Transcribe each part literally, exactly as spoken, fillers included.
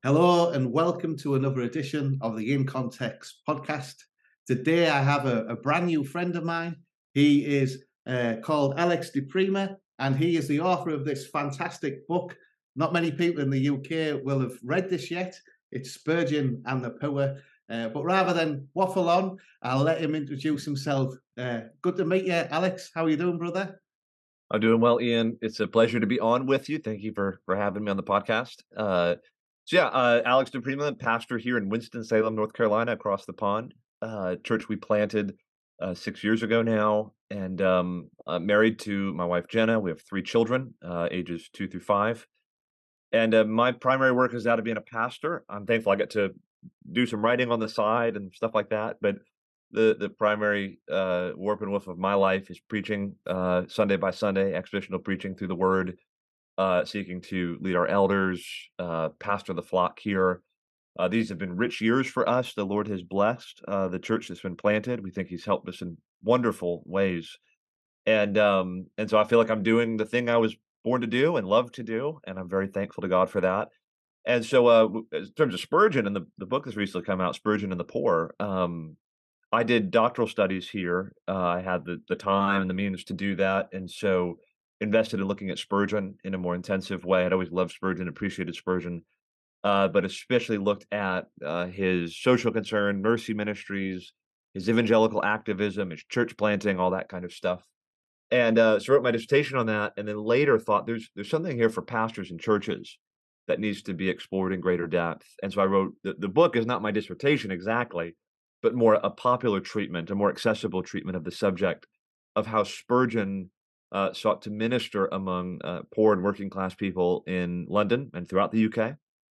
Hello and welcome to another edition of the In Context podcast. Today I have a, a brand new friend of mine. He is uh, called Alex de Prima, and he is the author of this fantastic book. Not many people in the U K will have read this yet. It's Spurgeon and the Poor. Uh, but rather than waffle on, I'll let him introduce himself. Uh, good to meet you, Alex. How are you doing, brother? I'm doing well, Ian. It's a pleasure to be on with you. Thank you for for having me on the podcast. Uh, so yeah, uh, Alex DePrima, pastor here in Winston-Salem, North Carolina, across the pond. Uh, church we planted uh, six years ago now, and um, I'm married to my wife Jenna. We have three children, uh, ages two through five. And uh, my primary work is out of being a pastor. I'm thankful I get to do some writing on the side and stuff like that. But the the primary uh, warp and woof of my life is preaching uh, Sunday by Sunday, expositional preaching through the Word, uh, seeking to lead our elders, uh, pastor the flock here. Uh, these have been rich years for us. The Lord has blessed uh, the church that's been planted. We think He's helped us in wonderful ways, and um, and so I feel like I'm doing the thing I was born to do and love to do, and I'm very thankful to God for that. And so, uh, w- in terms of Spurgeon and the the book that's recently come out, Spurgeon and the Poor. Um, I did doctoral studies here. Uh, I had the the time and the means to do that, and so invested in looking at Spurgeon in a more intensive way. I'd always loved Spurgeon, appreciated Spurgeon, uh, but especially looked at uh, his social concern, mercy ministries, his evangelical activism, his church planting, all that kind of stuff. And uh, so wrote my dissertation on that, and then later thought there's there's something here for pastors and churches that needs to be explored in greater depth. And so I wrote the, the book is not my dissertation exactly, but more a popular treatment, a more accessible treatment of the subject of how Spurgeon uh, sought to minister among uh, poor and working class people in London and throughout the U K,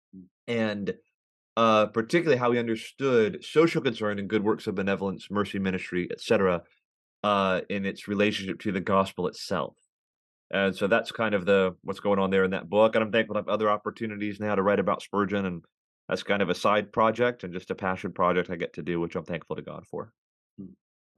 and uh, particularly how he understood social concern and good works of benevolence, mercy ministry, et cetera, uh, in its relationship to the gospel itself. And so that's kind of the what's going on there in that book. And I'm thankful to have other opportunities now to write about Spurgeon, and that's kind of a side project and just a passion project I get to do, which I'm thankful to God for. Hmm.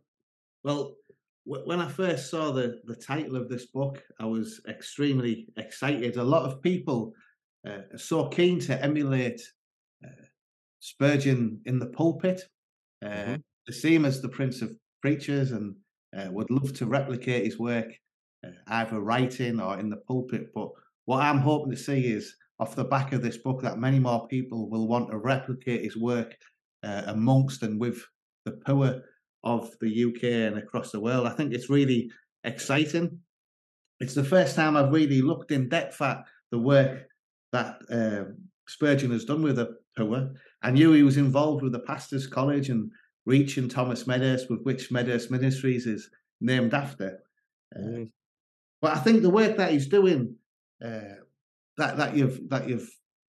Well, wh- when I first saw the, the title of this book, I was extremely excited. A lot of people uh, are so keen to emulate uh, Spurgeon in the pulpit. Uh, Hmm. they see him as the Prince of Preachers and uh, would love to replicate his work uh, either writing or in the pulpit. But what I'm hoping to see is off the back of this book that many more people will want to replicate his work uh, amongst and with the poor of the U K and across the world. I think it's really exciting. It's the first time I've really looked in depth at the work that um, Spurgeon has done with the poor. I knew he was involved with the Pastors College and Reach and Thomas Medhurst, with which Medhurst Ministries is named after. Uh, Hmm. but I think the work that he's doing, uh, that that you've that you've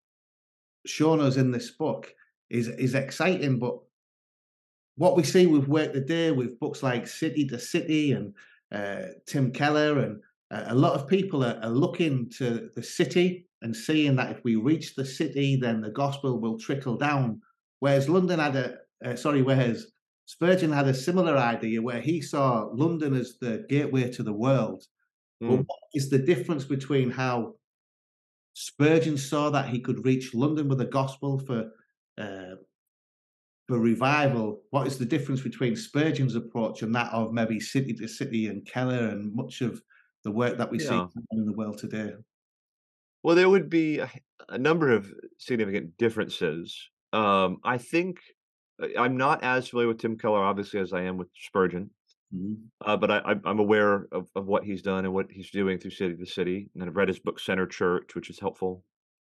shown us in this book, is is exciting. But what we see with Work the Day, with books like City to City and uh, Tim Keller, and uh, a lot of people are, are looking to the city and seeing that if we reach the city, then the gospel will trickle down. Whereas London had a, uh, sorry, whereas Spurgeon had a similar idea where he saw London as the gateway to the world. But Mm. what is the difference between how Spurgeon saw that he could reach London with the gospel for uh, for revival, what is the difference between Spurgeon's approach and that of maybe City to City and Keller and much of the work that we see Yeah. in the world today? Well, there would be a, a number of significant differences. Um, I think uh, I'm not as familiar with Tim Keller, obviously, as I am with Spurgeon. Mhm. Uh, but I, I'm I'm aware of, of what he's done and what he's doing through City to City, and I've read his book Center Church, which is helpful.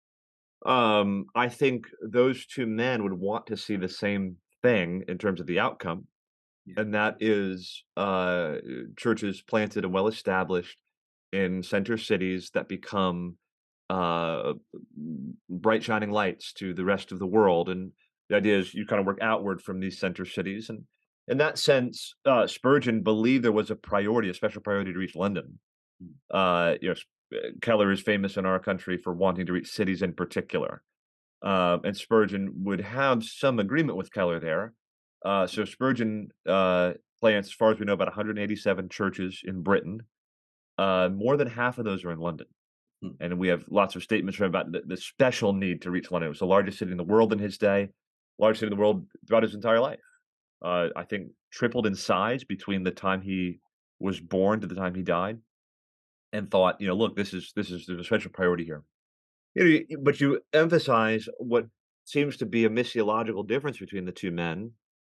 Um, I think those two men would want to see the same thing in terms of the outcome, Yeah. and that is uh, churches planted and well established in center cities that become uh, bright shining lights to the rest of the world. And the idea is you kind of work outward from these center cities. And in that sense, uh, Spurgeon believed there was a priority, a special priority to reach London. Mm. Uh, you know, S- uh, Keller is famous in our country for wanting to reach cities in particular. Um, and Spurgeon would have some agreement with Keller there. Uh, so Spurgeon uh, plants, as far as we know, about one hundred eighty-seven churches in Britain. Uh, more than half of those are in London. Mm. And we have lots of statements from him about the, the special need to reach London. It was the largest city in the world in his day, largest city in the world throughout his entire life. Uh, I think tripled in size between the time he was born to the time he died, and thought, you know, look, this is this is there's a special priority here. You know, you- but you emphasize what seems to be a missiological difference between the two men.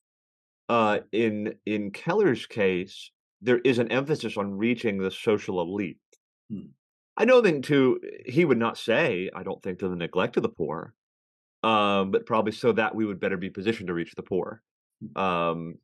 Uh, in in Keller's case, there is an emphasis on reaching the social elite. Mm. I don't think to he would not say, I don't think, to the neglect of the poor, um, but probably so that we would better be positioned to reach the poor. Um,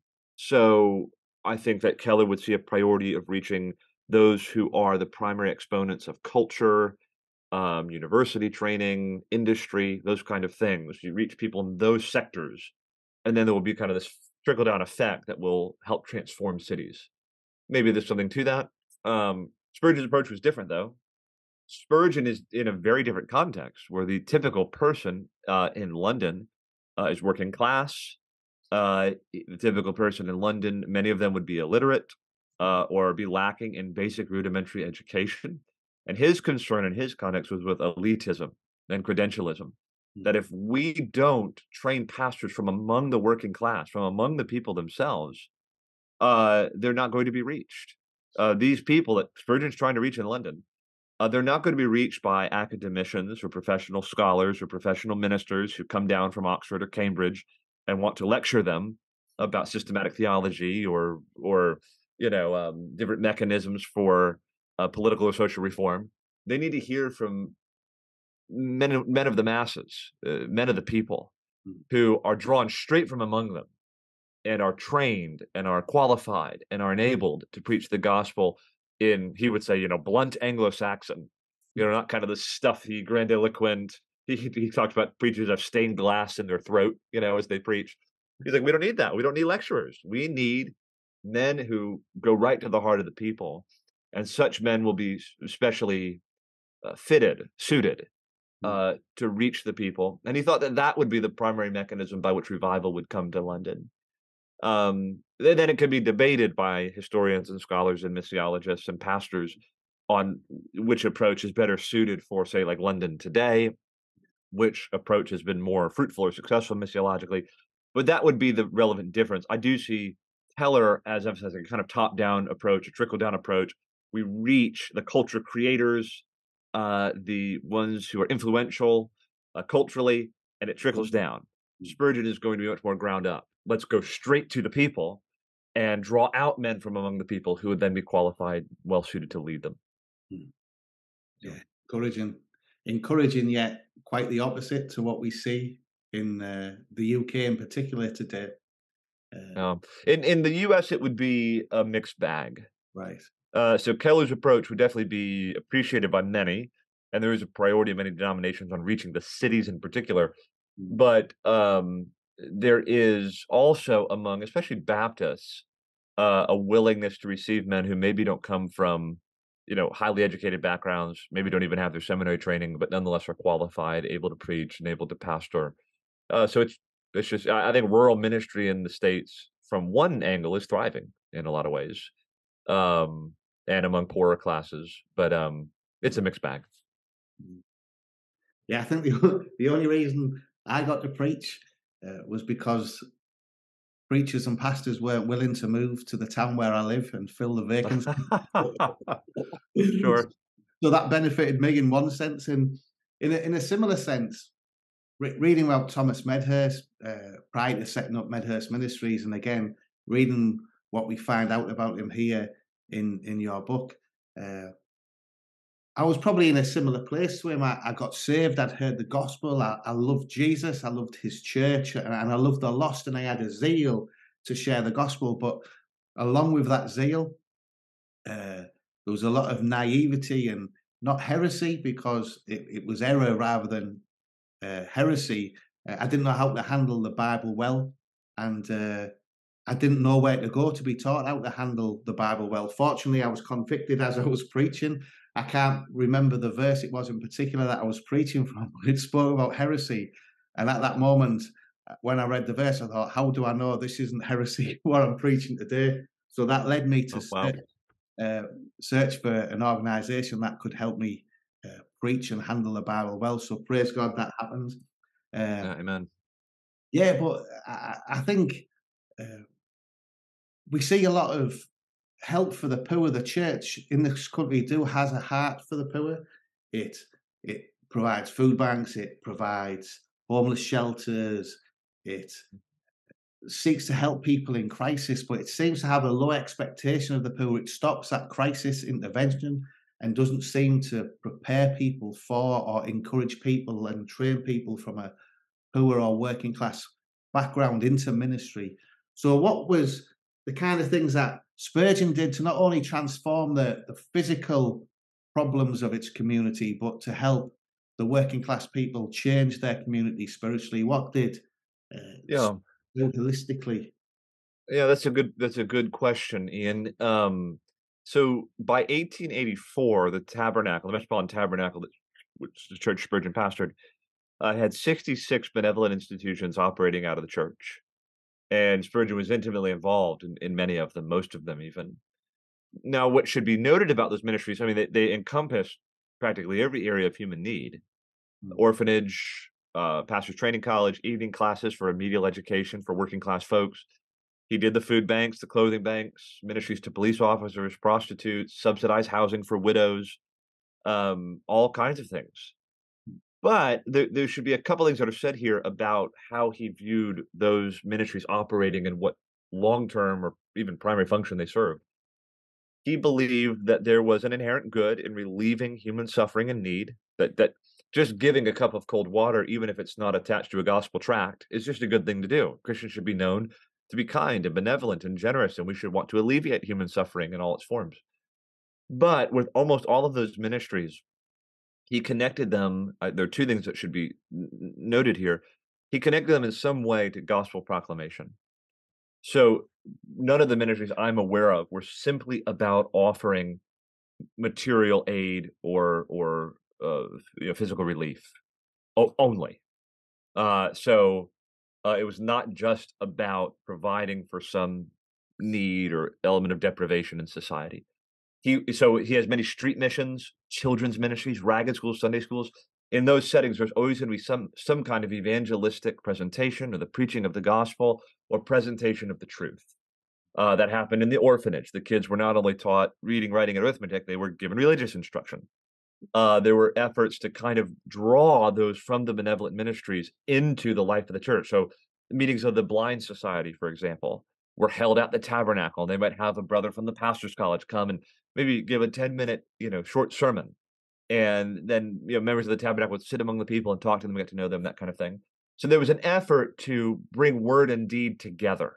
so I think that Keller would see a priority of reaching those who are the primary exponents of culture, um, university training, industry, those kind of things. You reach people in those sectors, and then there will be kind of this trickle down effect that will help transform cities. Maybe there's something to that. Um, Spurgeon's approach was different, though. Spurgeon is in a very different context, where the typical person uh, in London uh, is working class. Uh, the typical person in London, many of them would be illiterate uh, or be lacking in basic rudimentary education. And his concern in his context was with elitism and credentialism. That Mm. if we don't train pastors from among the working class, from among the people themselves, uh, they're not going to be reached. Uh, these people that Spurgeon's trying to reach in London, uh, they're not going to be reached by academicians or professional scholars or professional ministers who come down from Oxford or Cambridge and want to lecture them about systematic theology or or you know um, different mechanisms for uh, political or social reform. They need to hear from men of- men of the masses, uh, men of the people, Mm. who are drawn straight from among them and are trained and are qualified and are enabled to preach the gospel in, he would say, you know, blunt Anglo-Saxon, you know, not kind of the stuffy, grandiloquent. He, he talked about preachers have stained glass in their throat, you know, as they preach. He's like, we don't need that. We don't need lecturers. We need men who go right to the heart of the people. And such men will be especially uh, fitted, suited Mm. uh, to reach the people. And he thought that that would be the primary mechanism by which revival would come to London. Um, then then it could be debated by historians and scholars and missiologists and pastors on which approach is better suited for, say, like London today, which approach has been more fruitful or successful missiologically. But that would be the relevant difference. I do see Heller as emphasizing a kind of top-down approach, a trickle-down approach. We reach the culture creators, uh, the ones who are influential uh, culturally, and it trickles down. Spurgeon is going to be much more ground up. Let's go straight to the people and draw out men from among the people who would then be qualified, well suited to lead them. Mm. Yeah, encouraging, encouraging, yet quite the opposite to what we see in uh, the U K in particular today. Uh, Um, in in the U S, it would be a mixed bag. right. Uh, so Keller's approach would definitely be appreciated by many, and there is a priority of many denominations on reaching the cities in particular. Mm. But um, there is also among, especially Baptists, uh, a willingness to receive men who maybe don't come from, you know, highly educated backgrounds, maybe don't even have their seminary training, but nonetheless are qualified, able to preach, and able to pastor. Uh, so it's it's just I, I think rural ministry in the States, from one angle, is thriving in a lot of ways, um, and among poorer classes. But um, it's a mixed bag. Mm. Yeah, I think the the only reason I got to preach uh, was because preachers and pastors weren't willing to move to the town where I live and fill the vacancy. Sure. So that benefited me in one sense, and in a, in a similar sense, re- reading about Thomas Medhurst uh, prior to setting up Medhurst Ministries, and again reading what we find out about him here in in your book, uh, I was probably in a similar place to him. I, I got saved. I'd heard the gospel. I, I loved Jesus. I loved his church, and, and I loved the lost. And I had a zeal to share the gospel. But along with that zeal, uh, there was a lot of naivety and not heresy, because it, it was error rather than uh, heresy. Uh, I didn't know how to handle the Bible well, and uh, I didn't know where to go to be taught how to handle the Bible well. Fortunately, I was convicted as I was preaching. I can't remember the verse it was in particular that I was preaching from, but it spoke about heresy. And at that moment, uh, when I read the verse, I thought, how do I know this isn't heresy what I'm preaching today? So that led me to Oh, wow. search, uh, search for an organization that could help me uh, preach and handle the Bible well. So praise God that happens. Uh, Yeah, amen. yeah, but I, I think uh, we see a lot of help for the poor. The church in this country do has a heart for the poor. It it provides food banks. It provides homeless shelters. It seeks to help people in crisis, but it seems to have a low expectation of the poor. It stops at crisis intervention and doesn't seem to prepare people for or encourage people and train people from a poor or working class background into ministry. So, what was the kind of things that Spurgeon did to not only transform the, the physical problems of its community, but to help the working class people change their community spiritually? What did uh, Yeah. do holistically? Yeah, that's a good that's a good question, Ian. Um, so by eighteen eighty-four, the Tabernacle, the Metropolitan Tabernacle, that, which the church Spurgeon pastored, uh, had sixty-six benevolent institutions operating out of the church, and Spurgeon was intimately involved in, in many of them, most of them even. Now, what should be noted about those ministries, I mean, they, they encompass practically every area of human need: Mm. orphanage, uh, pastor's training college, evening classes for remedial education for working class folks. He did the food banks, the clothing banks, ministries to police officers, prostitutes, subsidized housing for widows, um, all kinds of things. But there, there should be a couple things that are said here about how he viewed those ministries operating and what long-term or even primary function they served. He believed that there was an inherent good in relieving human suffering and need, that that just giving a cup of cold water, even if it's not attached to a gospel tract, is just a good thing to do. Christians should be known to be kind and benevolent and generous, and we should want to alleviate human suffering in all its forms. But with almost all of those ministries, he connected them. Uh, there are two things that should be n- n- noted here. He connected them in some way to gospel proclamation. So none of the ministries I'm aware of were simply about offering material aid or or uh, you know, physical relief o- only. Uh, so uh, it was not just about providing for some need or element of deprivation in society. He so he has many street missions, children's ministries, ragged schools, Sunday schools. In those settings, there's always going to be some some kind of evangelistic presentation or the preaching of the gospel or presentation of the truth. Uh, that happened in the orphanage. The kids were not only taught reading, writing, and arithmetic; they were given religious instruction. Uh, there were efforts to kind of draw those from the benevolent ministries into the life of the church. So, meetings of the Blind Society, for example, were held at the Tabernacle. They might have a brother from the Pastors College come and maybe give a ten minute, you know, short sermon, and then you know members of the Tabernacle would sit among the people and talk to them, get to know them, that kind of thing. So there was an effort to bring word and deed together.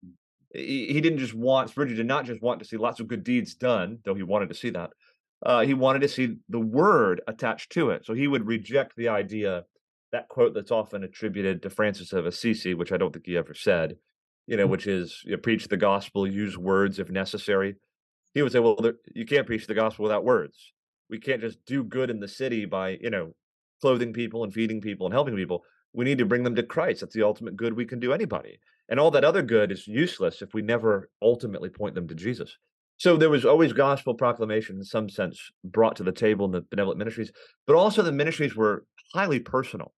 He, he didn't just want Spurgeon did not just want to see lots of good deeds done, though he wanted to see that. Uh, he wanted to see the word attached to it. So he would reject the idea, that quote that's often attributed to Francis of Assisi, which I don't think he ever said, you know, which is you know, preach the gospel, use words if necessary. He would say, well, there, you can't preach the gospel without words. We can't just do good in the city by, you know, clothing people and feeding people and helping people. We need to bring them to Christ. That's the ultimate good we can do anybody. And all that other good is useless if we never ultimately point them to Jesus. So there was always gospel proclamation in some sense brought to the table in the benevolent ministries, but also the ministries were highly personal.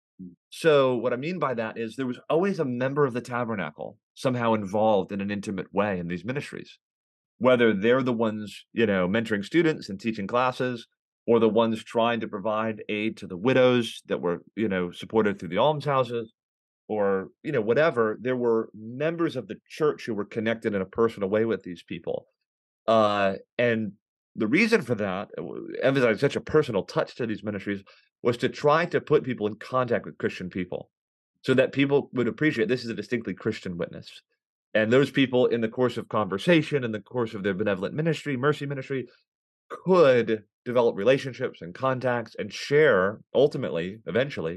So what I mean by that is there was always a member of the tabernacle somehow involved in an intimate way in these ministries, whether they're the ones, you know, mentoring students and teaching classes, or the ones trying to provide aid to the widows that were, you know, supported through the almshouses, or, you know, whatever. There were members of the church who were connected in a personal way with these people. Uh, and the reason for that, uh, w- emphasizing such a personal touch to these ministries, was to try to put people in contact with Christian people so that people would appreciate this is a distinctly Christian witness. And those people, in the course of conversation, in the course of their benevolent ministry, mercy ministry, could develop relationships and contacts and share, ultimately, eventually,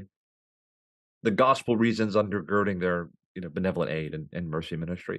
the gospel reasons undergirding their you know benevolent aid and, and mercy ministry.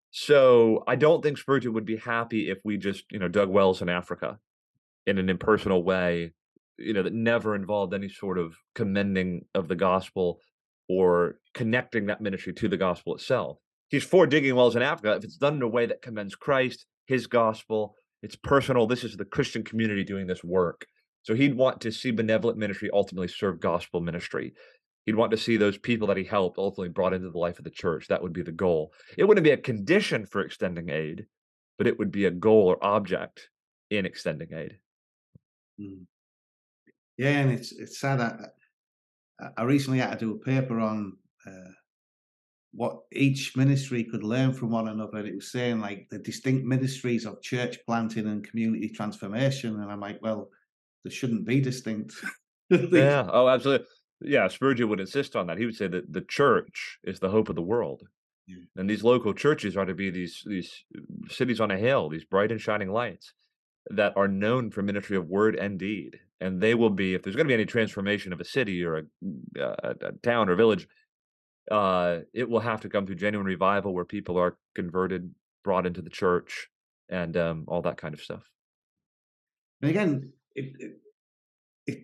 So I don't think Spurgeon would be happy if we just you know dug wells in Africa in an impersonal way, you know, that never involved any sort of commending of the gospel or connecting that ministry to the gospel itself. He's for digging wells in Africa if it's done in a way that commends Christ, his gospel, it's personal. This is the Christian community doing this work. So he'd want to see benevolent ministry ultimately serve gospel ministry. He'd want to see those people that he helped ultimately brought into the life of the church. That would be the goal. It wouldn't be a condition for extending aid, but it would be a goal or object in extending aid. Mm. Yeah, and it's it's sad. I, I I recently had to do a paper on uh, what each ministry could learn from one another. And it was saying like the distinct ministries of church planting and community transformation. And I'm like, well, there shouldn't be distinct. They- Yeah. Oh, absolutely. Yeah. Spurgeon would insist on that. He would say that the church is the hope of the world. Yeah. And these local churches are to be these these cities on a hill, these bright and shining lights that are known for ministry of word and deed. And they will be, if there's going to be any transformation of a city or a, a, a town or village, uh, it will have to come through genuine revival where people are converted, brought into the church, and um, all that kind of stuff. And again, it, it it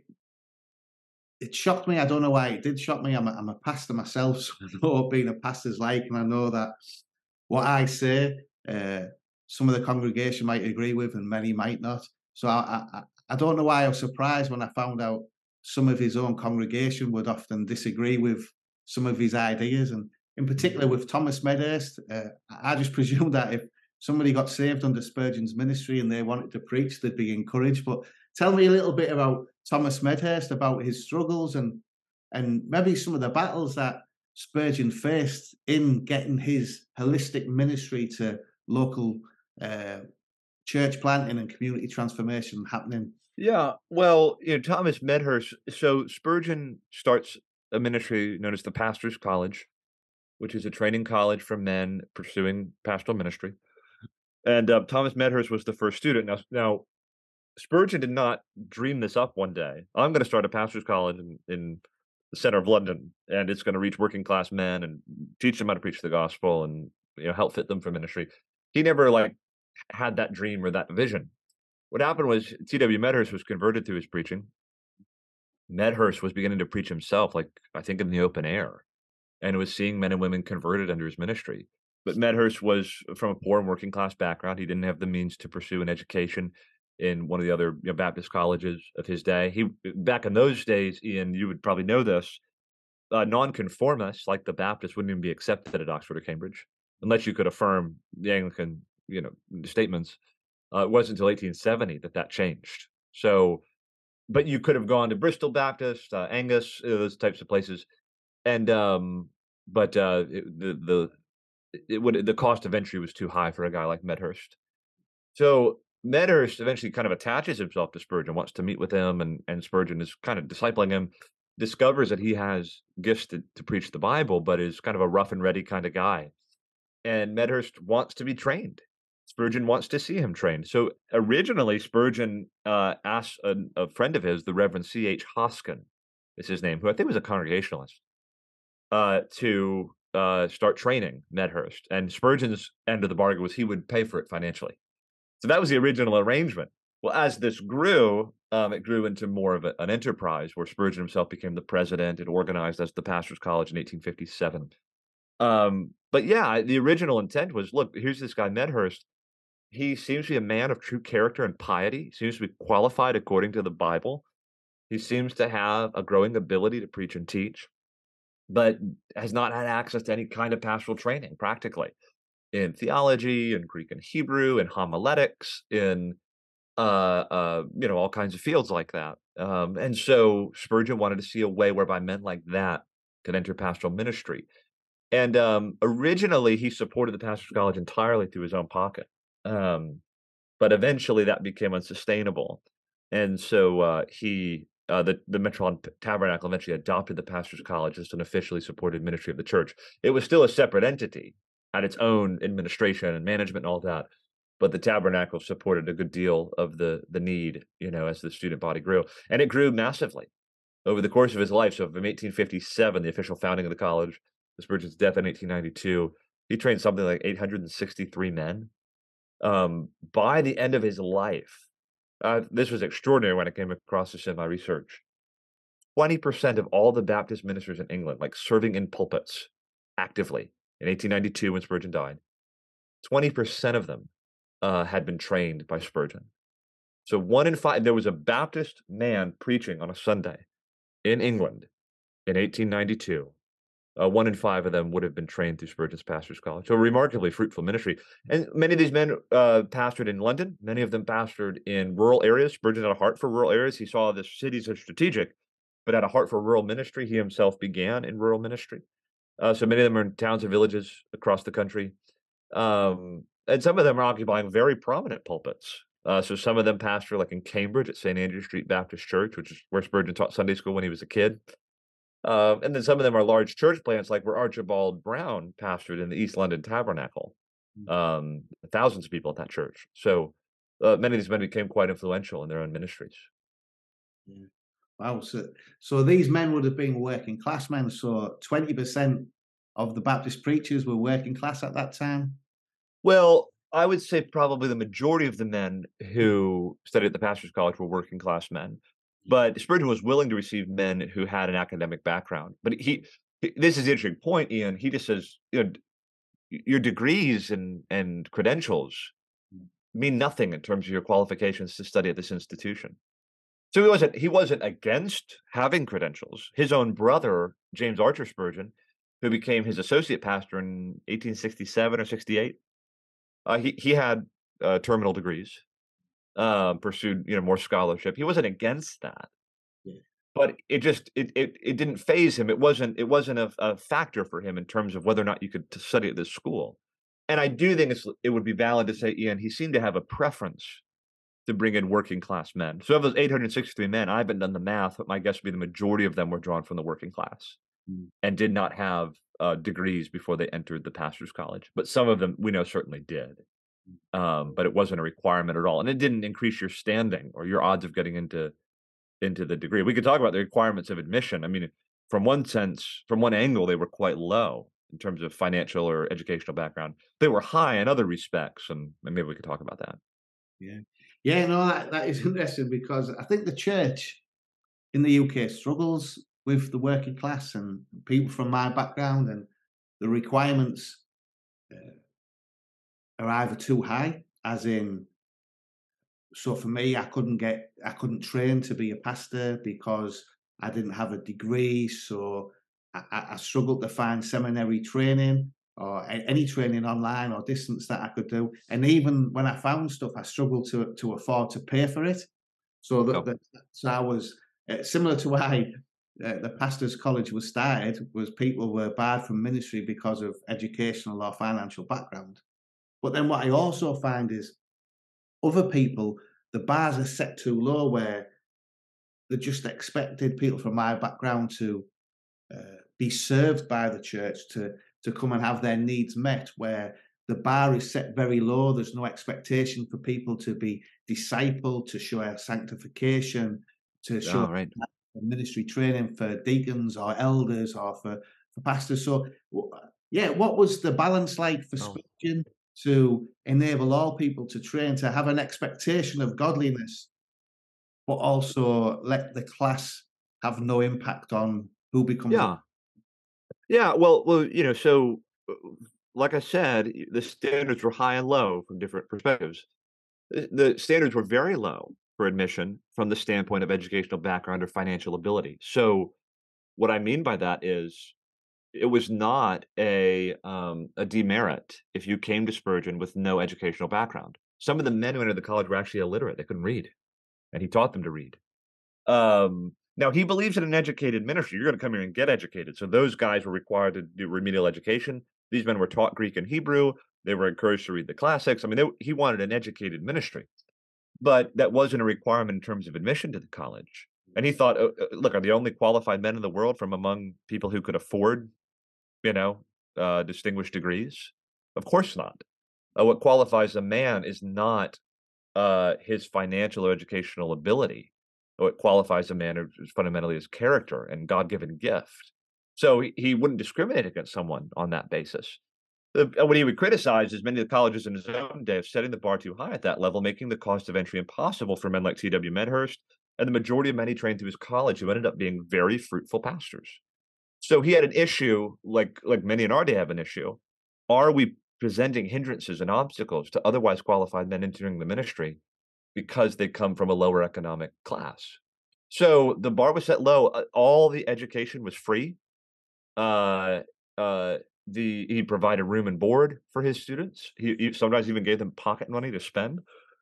it shocked me. I don't know why it did shock me. I'm a, I'm a pastor myself, so I know what being a pastor's like, and I know that what I say, uh, some of the congregation might agree with, and many might not. So I, I, I don't know why I was surprised when I found out some of his own congregation would often disagree with some of his ideas, and in particular with Thomas Medhurst. Uh, I just presumed that if somebody got saved under Spurgeon's ministry and they wanted to preach, they'd be encouraged. But tell me a little bit about Thomas Medhurst, about his struggles, and and maybe some of the battles that Spurgeon faced in getting his holistic ministry to local uh, church planting and community transformation happening. Yeah, well, you know, Thomas Medhurst. So Spurgeon starts a ministry known as the Pastors College, which is a training college for men pursuing pastoral ministry. And uh, Thomas Medhurst was the first student. Now, now Spurgeon did not dream this up one day. I'm going to start a pastors' college in, in the center of London, and it's going to reach working class men and teach them how to preach the gospel and you know help fit them for ministry. He never like had that dream or that vision. What happened was T W Medhurst was converted through his preaching. Medhurst was beginning to preach himself, like I think in the open air, and was seeing men and women converted under his ministry. But Medhurst was from a poor and working class background. He didn't have the means to pursue an education in one of the other you know, Baptist colleges of his day. He back in those days, Ian, you would probably know this. Uh, nonconformists like the Baptists wouldn't even be accepted at Oxford or Cambridge unless you could affirm the Anglican, you know, statements. Uh, it wasn't until eighteen seventy that that changed. So, but you could have gone to Bristol Baptist, uh, Angus, uh, those types of places, and um, but uh, it, the the it would the cost of entry was too high for a guy like Medhurst. So Medhurst eventually kind of attaches himself to Spurgeon, wants to meet with him, and and Spurgeon is kind of discipling him. Discovers that he has gifts to, to preach the Bible, but is kind of a rough and ready kind of guy. And Medhurst wants to be trained. Spurgeon wants to see him trained. So originally, Spurgeon uh, asked a, a friend of his, the Reverend C H. Hoskin, is his name, who I think was a Congregationalist, uh, to uh, start training Medhurst. And Spurgeon's end of the bargain was he would pay for it financially. So that was the original arrangement. Well, as this grew, um, it grew into more of a, an enterprise where Spurgeon himself became the president. It organized as the Pastors College in eighteen fifty-seven. Um, but yeah, the original intent was, look, here's this guy Medhurst. He seems to be a man of true character and piety. He seems to be qualified according to the Bible. He seems to have a growing ability to preach and teach, but has not had access to any kind of pastoral training practically in theology, in Greek and Hebrew, in homiletics, in uh, uh, you know, all kinds of fields like that. Um, and so Spurgeon wanted to see a way whereby men like that could enter pastoral ministry. And um, originally, he supported the Pastors College entirely through his own pocket. Um, but eventually, that became unsustainable. And so uh, he, uh, the, the Metropolitan Tabernacle eventually adopted the Pastors College as an officially supported ministry of the church. It was still a separate entity, had its own administration and management and all that. But the Tabernacle supported a good deal of the the need, you know, as the student body grew. And it grew massively over the course of his life. So from eighteen fifty-seven, the official founding of the college, to Spurgeon's death in eighteen ninety-two, he trained something like eight hundred sixty-three men. Um, by the end of his life, uh, this was extraordinary when I came across this in my research. twenty percent of all the Baptist ministers in England, like serving in pulpits actively in eighteen ninety-two when Spurgeon died, twenty percent of them uh, had been trained by Spurgeon. So one in five, there was a Baptist man preaching on a Sunday in England in eighteen ninety-two. Uh, one in five of them would have been trained through Spurgeon's Pastors College. So a remarkably fruitful ministry. And many of these men uh, pastored in London. Many of them pastored in rural areas. Spurgeon had a heart for rural areas. He saw the cities as strategic, but had a heart for rural ministry. He himself began in rural ministry. Uh, so many of them are in towns and villages across the country. Um, and some of them are occupying very prominent pulpits. Uh, so some of them pastor like in Cambridge at Saint Andrew Street Baptist Church, which is where Spurgeon taught Sunday school when he was a kid. Uh, and then some of them are large church plants, like where Archibald Brown pastored in the East London Tabernacle. Um, thousands of people at that church. So uh, many of these men became quite influential in their own ministries. Yeah. Wow. So, so these men would have been working class men. So twenty percent of the Baptist preachers were working class at that time. Well, I would say probably the majority of the men who studied at the Pastors College were working class men. But Spurgeon was willing to receive men who had an academic background. But he, he this is the interesting point, Ian. He just says, you know, your degrees and and credentials mean nothing in terms of your qualifications to study at this institution. So he wasn't he wasn't against having credentials. His own brother, James Archer Spurgeon, who became his associate pastor in eighteen sixty-seven or sixty-eight, uh, he he had uh, terminal degrees. Uh, pursued, you know, more scholarship. He wasn't against that, Yeah. but it just it it it didn't phase him. It wasn't it wasn't a, a factor for him in terms of whether or not you could t- study at this school. And I do think it's, it would be valid to say, Ian, he seemed to have a preference to bring in working class men. So of those eight hundred sixty-three men, I haven't done the math, but my guess would be the majority of them were drawn from the working class Mm. and did not have uh, degrees before they entered the pastor's college. But some of them we know certainly did. Um, but it wasn't a requirement at all, and it didn't increase your standing or your odds of getting into into the degree. We could talk about the requirements of admission. I mean, from one sense, from one angle, they were quite low in terms of financial or educational background. They were high in other respects, and, and maybe we could talk about that. Yeah. Yeah, no, that, that is interesting because I think the church in the U K struggles with the working class and people from my background, and the requirements uh, are either too high, as in, so for me, I couldn't get, I couldn't train to be a pastor because I didn't have a degree. So I, I I struggled to find seminary training or a- any training online or distance that I could do. And even when I found stuff, I struggled to to afford to pay for it. So that, Oh, that so I was uh, similar to why uh, the pastors' college was started, was people were barred from ministry because of educational or financial background. But then what I also find is other people, the bars are set too low where they just expected people from my background to uh, be served by the church, to to come and have their needs met, where the bar is set very low. There's no expectation for people to be discipled, to show our sanctification, to show oh, right. ministry training for deacons or elders or for, for pastors. So, w- yeah, what was the balance like for Oh, Spurgeon to enable all people to train, to have an expectation of godliness, but also let the class have no impact on who becomes a yeah, yeah. Well, well, you know, so uh, like I said, y- the standards were high and low from different perspectives. The the standards were very low for admission from the standpoint of educational background or financial ability. So what I mean by that is it was not a um, a demerit if you came to Spurgeon with no educational background. Some of the men who entered the college were actually illiterate; they couldn't read, and he taught them to read. Um, now he believes in an educated ministry. You're going to come here and get educated. So those guys were required to do remedial education. These men were taught Greek and Hebrew. They were encouraged to read the classics. I mean, they, he wanted an educated ministry, but that wasn't a requirement in terms of admission to the college. And he thought, uh, uh, look, are the only qualified men in the world from among people who could afford, you know, uh, distinguished degrees? Of course not. Uh, what qualifies a man is not uh, his financial or educational ability. What qualifies a man is fundamentally his character and God-given gift. So he, he wouldn't discriminate against someone on that basis. Uh, what he would criticize is many of the colleges in his own day of setting the bar too high at that level, making the cost of entry impossible for men like C W Medhurst and the majority of men he trained through his college who ended up being very fruitful pastors. So he had an issue, like like many in our day have an issue. Are we presenting hindrances and obstacles to otherwise qualified men entering the ministry because they come from a lower economic class. So the bar was set low. Uh, all the education was free. Uh, uh, the he provided room and board for his students. He, he sometimes even gave them pocket money to spend.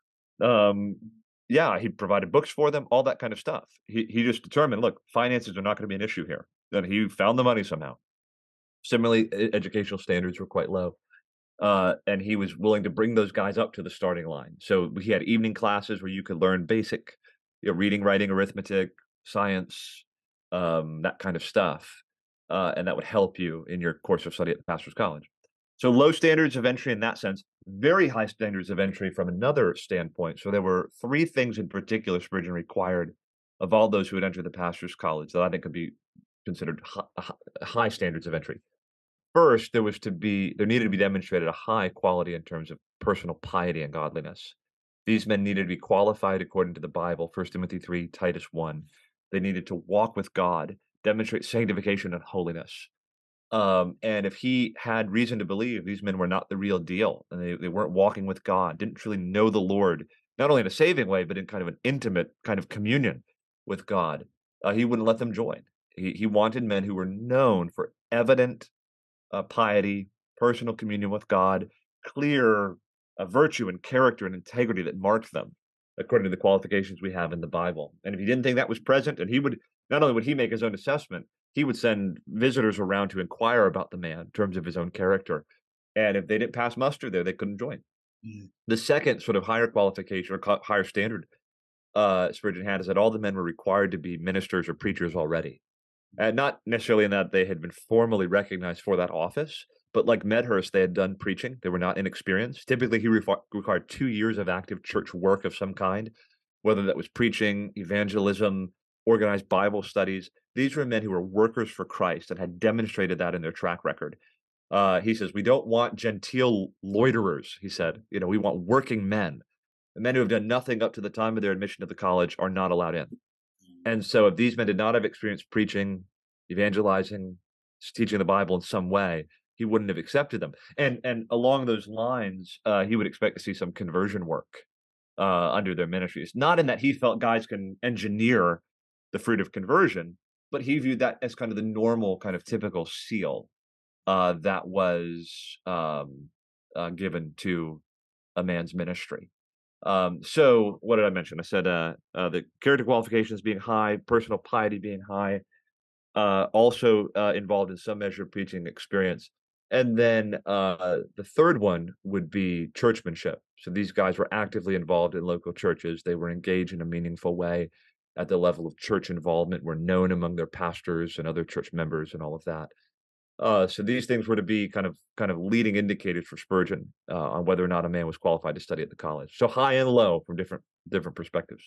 Um, yeah, he provided books for them, all that kind of stuff. He he just determined, look, finances are not going to be an issue here. And he found the money somehow. Similarly, e- educational standards were quite low. Uh, and he was willing to bring those guys up to the starting line. So he had evening classes where you could learn basic, you know, reading, writing, arithmetic, science, um, that kind of stuff, uh, and that would help you in your course of study at the pastor's college. So low standards of entry in that sense, very high standards of entry from another standpoint. So there were three things in particular Spurgeon required of all those who would enter the pastor's college that I think could be considered hi- hi- high standards of entry. First, there was to be there needed to be demonstrated a high quality in terms of personal piety and godliness. These men needed to be qualified according to the Bible, First Timothy three, Titus one. They needed to walk with God, demonstrate sanctification and holiness. Um, and if he had reason to believe these men were not the real deal and they, they weren't walking with God, didn't truly know the Lord, not only in a saving way, but in kind of an intimate kind of communion with God, uh, he wouldn't let them join. He, he wanted men who were known for evident uh, piety, personal communion with God, clear uh, virtue and character and integrity that marked them, according to the qualifications we have in the Bible. And if he didn't think that was present, and he would not only would he make his own assessment, he would send visitors around to inquire about the man in terms of his own character. And if they didn't pass muster there, they couldn't join. Mm. The second sort of higher qualification or co- higher standard uh, Spurgeon had is that all the men were required to be ministers or preachers already. And not necessarily in that they had been formally recognized for that office, but like Medhurst, they had done preaching. They were not inexperienced. Typically, he refi- required two years of active church work of some kind, whether that was preaching, evangelism, organized Bible studies. These were men who were workers for Christ and had demonstrated that in their track record. Uh, he says, we don't want genteel loiterers, he said. You know, we want working men. The men who have done nothing up to the time of their admission to the college are not allowed in. And so if these men did not have experience preaching, evangelizing, teaching the Bible in some way, he wouldn't have accepted them. And and along those lines, uh, he would expect to see some conversion work uh, under their ministries. Not in that he felt guys can engineer the fruit of conversion, but he viewed that as kind of the normal, kind of typical seal uh, that was um, uh, given to a man's ministry. Um, so what did I mention? I said uh, uh, the character qualifications being high, personal piety being high, uh, also uh, involved in some measure of preaching experience. And then uh, the third one would be churchmanship. So these guys were actively involved in local churches. They were engaged in a meaningful way at the level of church involvement, were known among their pastors and other church members and all of that. Uh, so these things were to be kind of kind of leading indicators for Spurgeon uh, on whether or not a man was qualified to study at the college. So high and low from different different perspectives.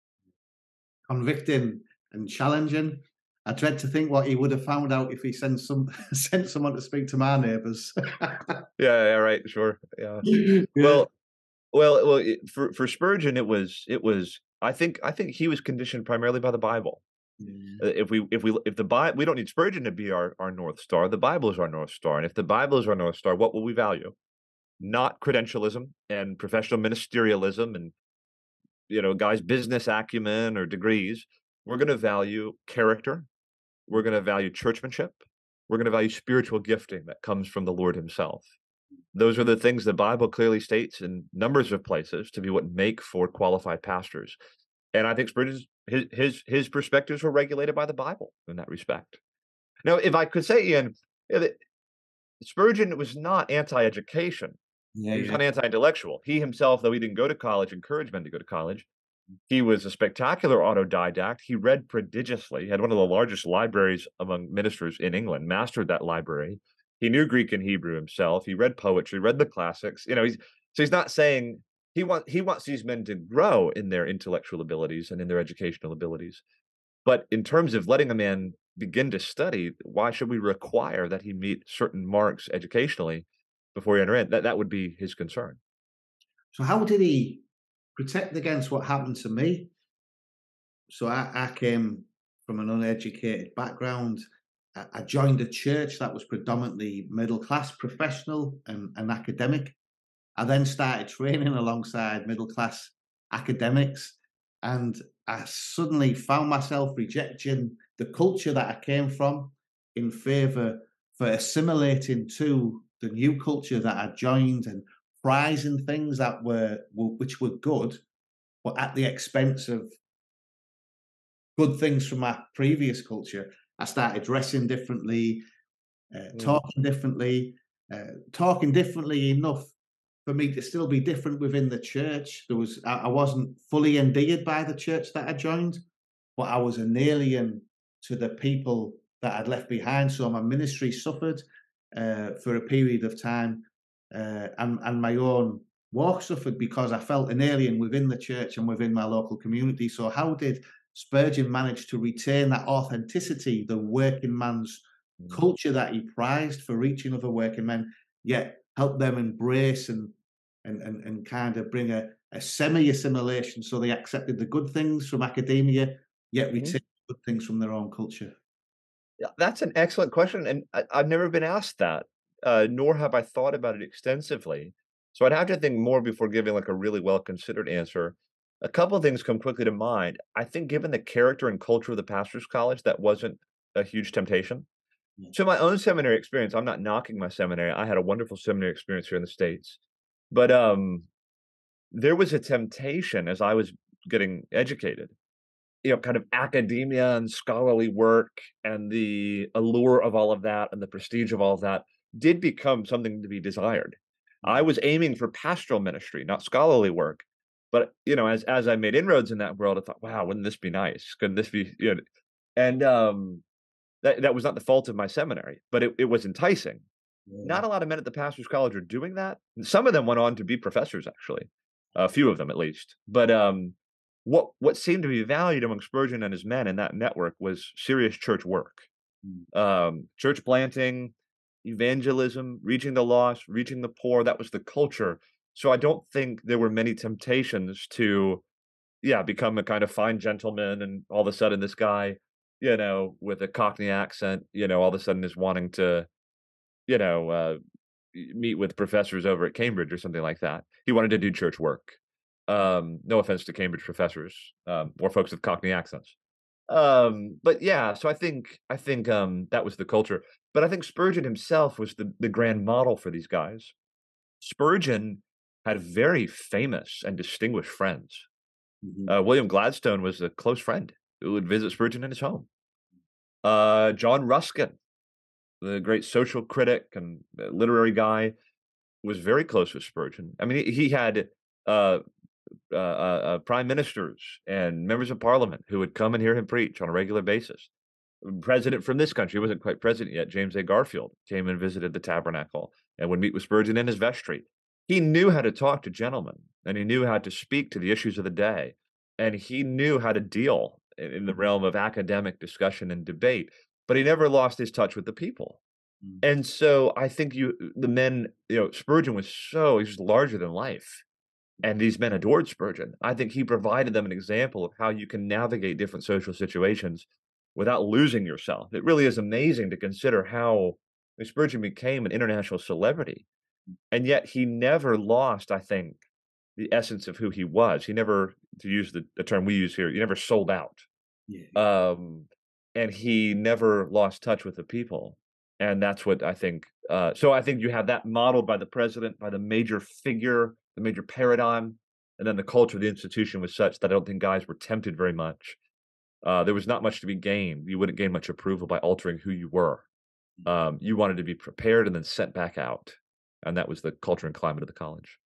Convicting and challenging. I dread to think what he would have found out if he sent some sent someone to speak to my neighbours. Yeah, yeah, right, sure, yeah. Yeah. Well, well, well. It, for for Spurgeon, it was it was. I think I think he was conditioned primarily by the Bible. Yeah. Uh, If we if we if the Bible, we don't need Spurgeon to be our our north star. The Bible is our north star, and if the Bible is our north star, what will we value? Not credentialism and professional ministerialism and you know, guys' business acumen or degrees. We're going to value character. We're going to value churchmanship. We're going to value spiritual gifting that comes from the Lord Himself. Those are the things the Bible clearly states in numbers of places to be what make for qualified pastors. And I think Spurgeon's his his his perspectives were regulated by the Bible in that respect. Now, if I could say, Ian, yeah, that Spurgeon was not anti-education. Yeah, He was yeah. not anti-intellectual. He himself, though he didn't go to college, encouraged men to go to college. He was a spectacular autodidact. He read prodigiously. He had one of the largest libraries among ministers in England, mastered that library. He knew Greek and Hebrew himself. He read poetry, read the classics. You know, he's so he's not saying he wants he wants these men to grow in their intellectual abilities and in their educational abilities. But in terms of letting a man begin to study, why should we require that he meet certain marks educationally before he enter in? That that would be his concern. So how did he protect against what happened to me? So I, I came from an uneducated background. I, I joined a church that was predominantly middle class, professional, and, and academic. I then started training alongside middle class academics, and I suddenly found myself rejecting the culture that I came from in favour for assimilating to the new culture that I joined and prizing things that were which were good, but at the expense of good things from my previous culture. I started dressing differently, uh, Mm. talking differently, uh, talking differently enough for me to still be different within the church. There was I, I wasn't fully endeared by the church that I joined, but I was an alien to the people that I'd left behind. So my ministry suffered uh, for a period of time, uh, and and my own walk suffered because I felt an alien within the church and within my local community. So how did Spurgeon manage to retain that authenticity, the working man's Mm. culture that he prized for reaching other working men, yet help them embrace and and and, and kind of bring a, a semi-assimilation so they accepted the good things from academia, yet Mhm. retained good things from their own culture. Yeah, that's an excellent question, and I I've never been asked that, uh, nor have I thought about it extensively. So I'd have to think more before giving, like, a really well-considered answer. A couple of things come quickly to mind. I think given the character and culture of the pastor's college, that wasn't a huge temptation. Yeah. So my own seminary experience, I'm not knocking my seminary. I had a wonderful seminary experience here in the States. But, um, there was a temptation as I was getting educated, you know, kind of academia and scholarly work and the allure of all of that and the prestige of all of that did become something to be desired. I Mhm. was aiming for pastoral ministry, not scholarly work. But, you know, as as I made inroads in that world, I thought, wow, wouldn't this be nice? Couldn't this be, you know, and um that that was not the fault of my seminary, but it, it was enticing. Yeah. Not a lot of men at the pastor's college are doing that. Some of them went on to be professors, actually, a few of them at least. But um, what what seemed to be valued among Spurgeon and his men in that network was serious church work, Mm. um, church planting, evangelism, reaching the lost, reaching the poor. That was the culture. So I don't think there were many temptations to, yeah, become a kind of fine gentleman, and all of a sudden this guy, you know, with a Cockney accent, you know, all of a sudden is wanting to, you know, uh, y- meet with professors over at Cambridge or something like that. He wanted to do church work. Um, no offense to Cambridge professors, um, or folks with Cockney accents. Um, but yeah, so I think I think um, that was the culture. But I think Spurgeon himself was the the grand model for these guys. Spurgeon had very famous and distinguished friends. Mhm. Uh, William Gladstone was a close friend who would visit Spurgeon in his home. Uh, John Ruskin, the great social critic and uh, literary guy, was very close with Spurgeon. I mean, he he had uh, uh, uh, uh, prime ministers and members of parliament who would come and hear him preach on a regular basis. President from this country, he wasn't quite president yet, James A. Garfield, came and visited the tabernacle and would meet with Spurgeon in his vestry. He knew how to talk to gentlemen, and he knew how to speak to the issues of the day, and he knew how to deal in in the realm of academic discussion and debate, but he never lost his touch with the people. Mm. And so I think you the men, you know, Spurgeon was so he's larger than life, and these men adored Spurgeon. I think he provided them an example of how you can navigate different social situations without losing yourself. It really is amazing to consider how Spurgeon became an international celebrity, and yet he never lost, I think, the essence of who he was. He never, to use the, the term we use here, he never sold out. Yeah. Yeah. Um, and he never lost touch with the people. And that's what I think. Uh, so I think you have that modeled by the president, by the major figure, the major paradigm, and then the culture of the institution was such that I don't think guys were tempted very much. Uh, there was not much to be gained. You wouldn't gain much approval by altering who you were. Um, you wanted to be prepared and then sent back out. And that was the culture and climate of the college.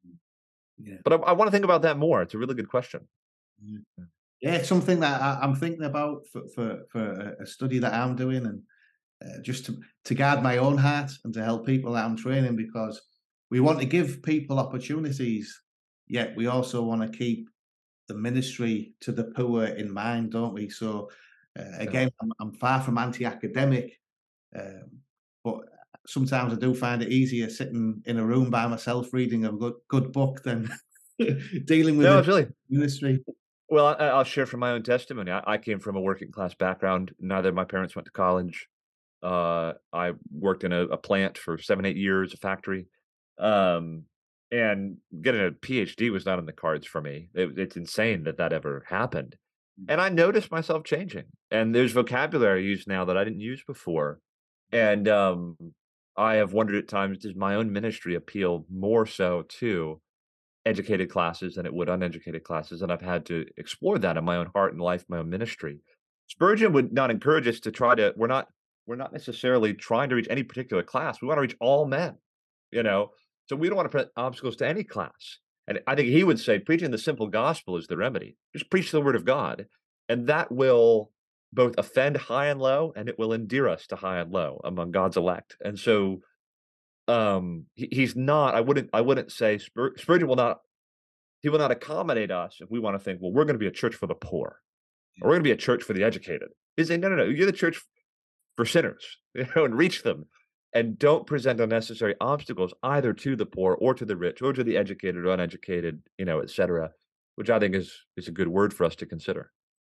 Yeah. But I, I want to think about that more. It's a really good question. Yeah. Yeah, it's something that I, I'm thinking about for for, for a, a study that I'm doing, and uh, just to to guard my own heart and to help people that I'm training, because we want to give people opportunities, yet we also want to keep the ministry to the poor in mind, don't we? So uh, Yeah. again, I'm, I'm far from anti-academic, um, but sometimes I do find it easier sitting in a room by myself reading a good good book than dealing with No, the absolutely. ministry. Well, I I'll share from my own testimony. I I came from a working class background. Neither of my parents went to college. Uh, I worked in a a plant for seven, eight years, a factory. Um, and getting a PhD was not in the cards for me. It, it's insane that that ever happened. Mm. And I noticed myself changing. And there's vocabulary I use now that I didn't use before. And um, I have wondered at times, does my own ministry appeal more so to educated classes than it would uneducated classes? And I've had to explore that in my own heart and life, my own ministry. Spurgeon would not encourage us to try to, we're not, we're not necessarily trying to reach any particular class. We want to reach all men, you know? So we don't want to put obstacles to any class. And I think he would say preaching the simple gospel is the remedy. Just preach the word of God. And that will both offend high and low, and it will endear us to high and low among God's elect. And so um he, he's not, I wouldn't I wouldn't say Spur, Spurgeon will not, he will not accommodate us if we want to think, well, we're going to be a church for the poor, or we're going to be a church for the educated. He's saying, no, no, no, you're the church for sinners, you know, and reach them. And don't present unnecessary obstacles either to the poor or to the rich or to the educated or uneducated, you know, et cetera, which I think is is a good word for us to consider.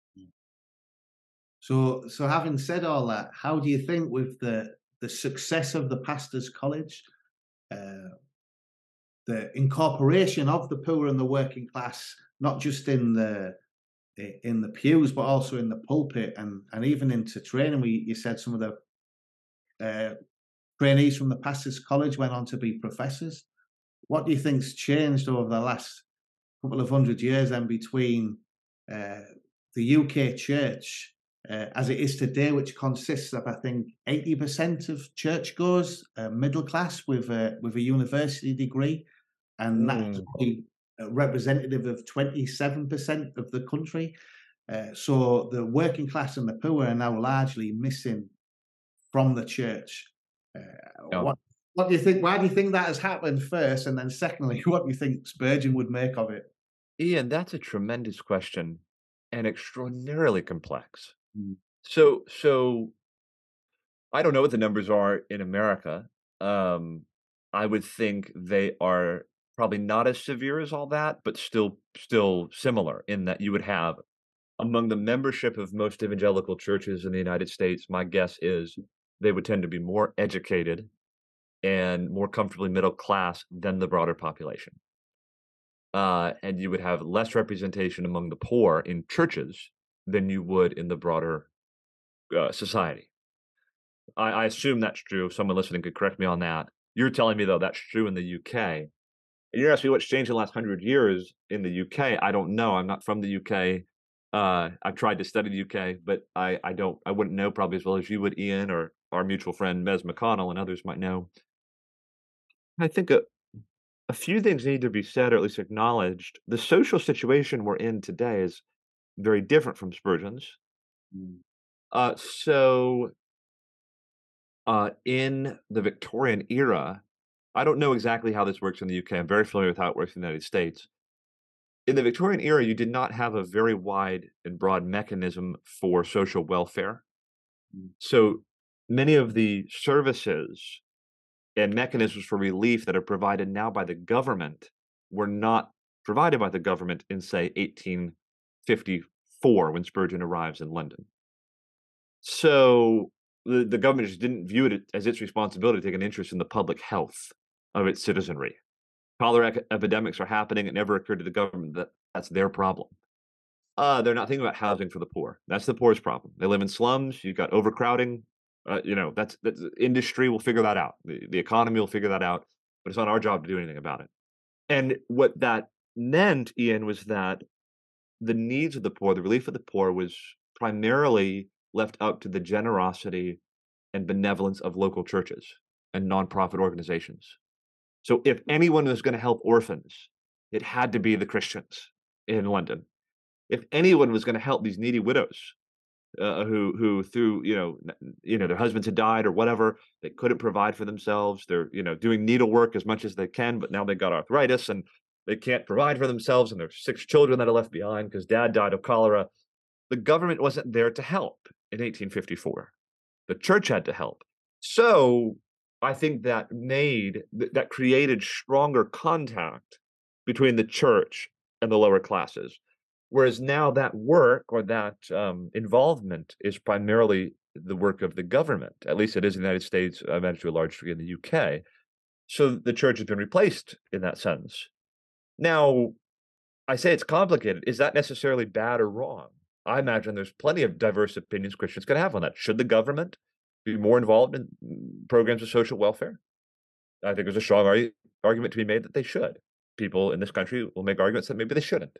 So, so having said all that, how do you think with the the success of the pastors' college, uh, the incorporation of the poor and the working class, not just in the in the pews, but also in the pulpit and and even into training? We you said some of the uh, trainees from the pastors' college went on to be professors. What do you think's changed over the last couple of hundred years then between uh, the U K church uh, as it is today, which consists of, I think, eighty percent of churchgoers, uh, middle class with a, with a university degree, and that's Mm. only uh, representative of twenty-seven percent of the country. Uh, so the working class and the poor are now largely missing from the church. Uh, Yeah. what what do you think? Why do you think that has happened first, and then secondly, what do you think Spurgeon would make of it? Ian, that's a tremendous question and extraordinarily complex. Mm. So so I don't know what the numbers are in America. Um, I would think they are probably not as severe as all that, but still still similar in that you would have among the membership of most evangelical churches in the United States, my guess is they would tend to be more educated and more comfortably middle class than the broader population. Uh, and you would have less representation among the poor in churches than you would in the broader uh, society. I, I assume that's true. If someone listening could correct me on that. You're telling me though that's true in the U K. And you're asking me what's changed in the last hundred years in the U K. I don't know. I'm not from the U K. Uh, I've tried to study the U K, but I, I don't. I wouldn't know probably as well as you would, Ian, or our mutual friend Mez McConnell, and others might know. I think a, a few things need to be said, or at least acknowledged. The social situation we're in today is very different from Spurgeon's. Mm. Uh, so uh, in the Victorian era, I don't know exactly how this works in the U K. I'm very familiar with how it works in the United States. In the Victorian era, you did not have a very wide and broad mechanism for social welfare. Mm. So many of the services and mechanisms for relief that are provided now by the government were not provided by the government in, say, eighteen fifty-four when Spurgeon arrives in London. So the, the government just didn't view it as its responsibility to take an interest in the public health of its citizenry. Cholera ec- epidemics are happening. It never occurred to the government that that's their problem. Uh, they're not thinking about housing for the poor. That's the poor's problem. They live in slums. You've got overcrowding. Uh, you know, that's that's industry will figure that out. The, the economy will figure that out. But it's not our job to do anything about it. And what that meant, Ian, was that the needs of the poor, the relief of the poor, was primarily left up to the generosity and benevolence of local churches and nonprofit organizations. So if anyone was going to help orphans, it had to be the Christians in London. If anyone was going to help these needy widows, uh, who who through you know n- you know their husbands had died or whatever, they couldn't provide for themselves. They're you know doing needlework as much as they can, but now they got arthritis and they can't provide for themselves, and there's six children that are left behind because dad died of cholera. The government wasn't there to help in eighteen fifty-four. The church had to help. So I think that made th- that created stronger contact between the church and the lower classes. Whereas now that work or that um, involvement is primarily the work of the government. At least it is in the United States. I imagine to a large degree in the U K. So the church has been replaced in that sense. Now, I say it's complicated. Is that necessarily bad or wrong? I imagine there's plenty of diverse opinions Christians can have on that. Should the government be more involved in programs of social welfare? I think there's a strong argu- argument to be made that they should. People in this country will make arguments that maybe they shouldn't.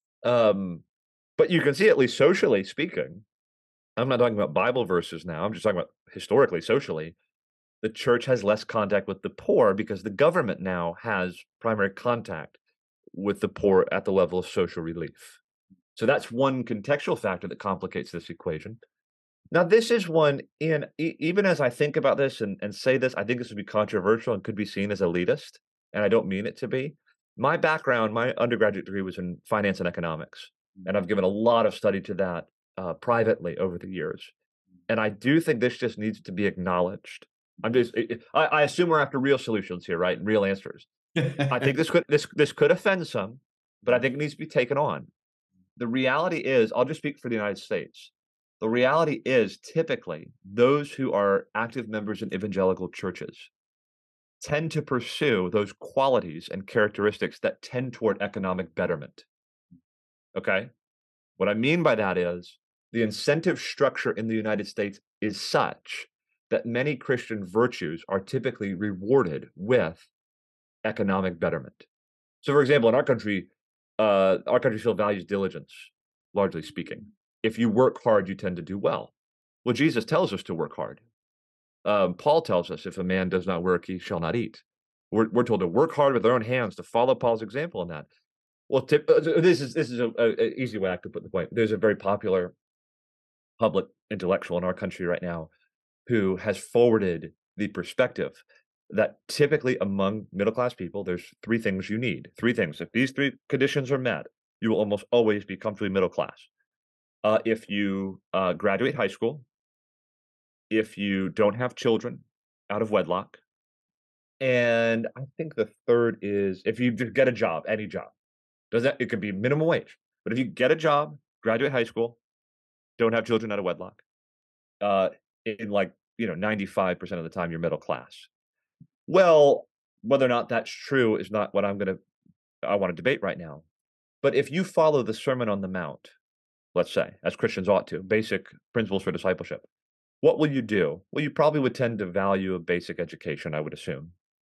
Um, but you can see, at least socially speaking, I'm not talking about Bible verses now. I'm just talking about historically, socially, the church has less contact with the poor because the government now has primary contact with the poor at the level of social relief. So that's one contextual factor that complicates this equation. Now, this is one, and e- even as I think about this and, and say this, I think this would be controversial and could be seen as elitist, and I don't mean it to be. My background, my undergraduate degree was in finance and economics, and I've given a lot of study to that uh, privately over the years. And I do think this just needs to be acknowledged. I'm just, I, I assume we're after real solutions here, right? And real answers. I think this could this this could offend some, but I think it needs to be taken on. The reality is, I'll just speak for the United States. The reality is, typically, those who are active members in evangelical churches tend to pursue those qualities and characteristics that tend toward economic betterment. Okay? What I mean by that is the incentive structure in the United States is such that many Christian virtues are typically rewarded with economic betterment. So, for example, in our country, uh, our country still values diligence, largely speaking. If you work hard, you tend to do well. Well, Jesus tells us to work hard. Um, Paul tells us if a man does not work, he shall not eat. We're, we're told to work hard with our own hands, to follow Paul's example in that. Well, tip, uh, this is this is a, a, a easy way I could put the point. There's a very popular public intellectual in our country right now who has forwarded the perspective that typically among middle-class people, there's three things you need. Three things. If these three conditions are met, you will almost always be comfortably middle class. Uh, if you uh, graduate high school, if you don't have children out of wedlock, and I think the third is if you just get a job, any job. Does that? It could be minimum wage, but if you get a job, graduate high school, don't have children out of wedlock, uh, in like you know ninety-five percent of the time you're middle class. Well, whether or not that's true is not what I'm going to I want to debate right now. But if you follow the Sermon on the Mount, let's say, as Christians ought to, basic principles for discipleship, what will you do? Well, you probably would tend to value a basic education, I would assume.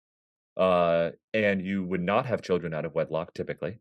Uh, and you would not have children out of wedlock, typically.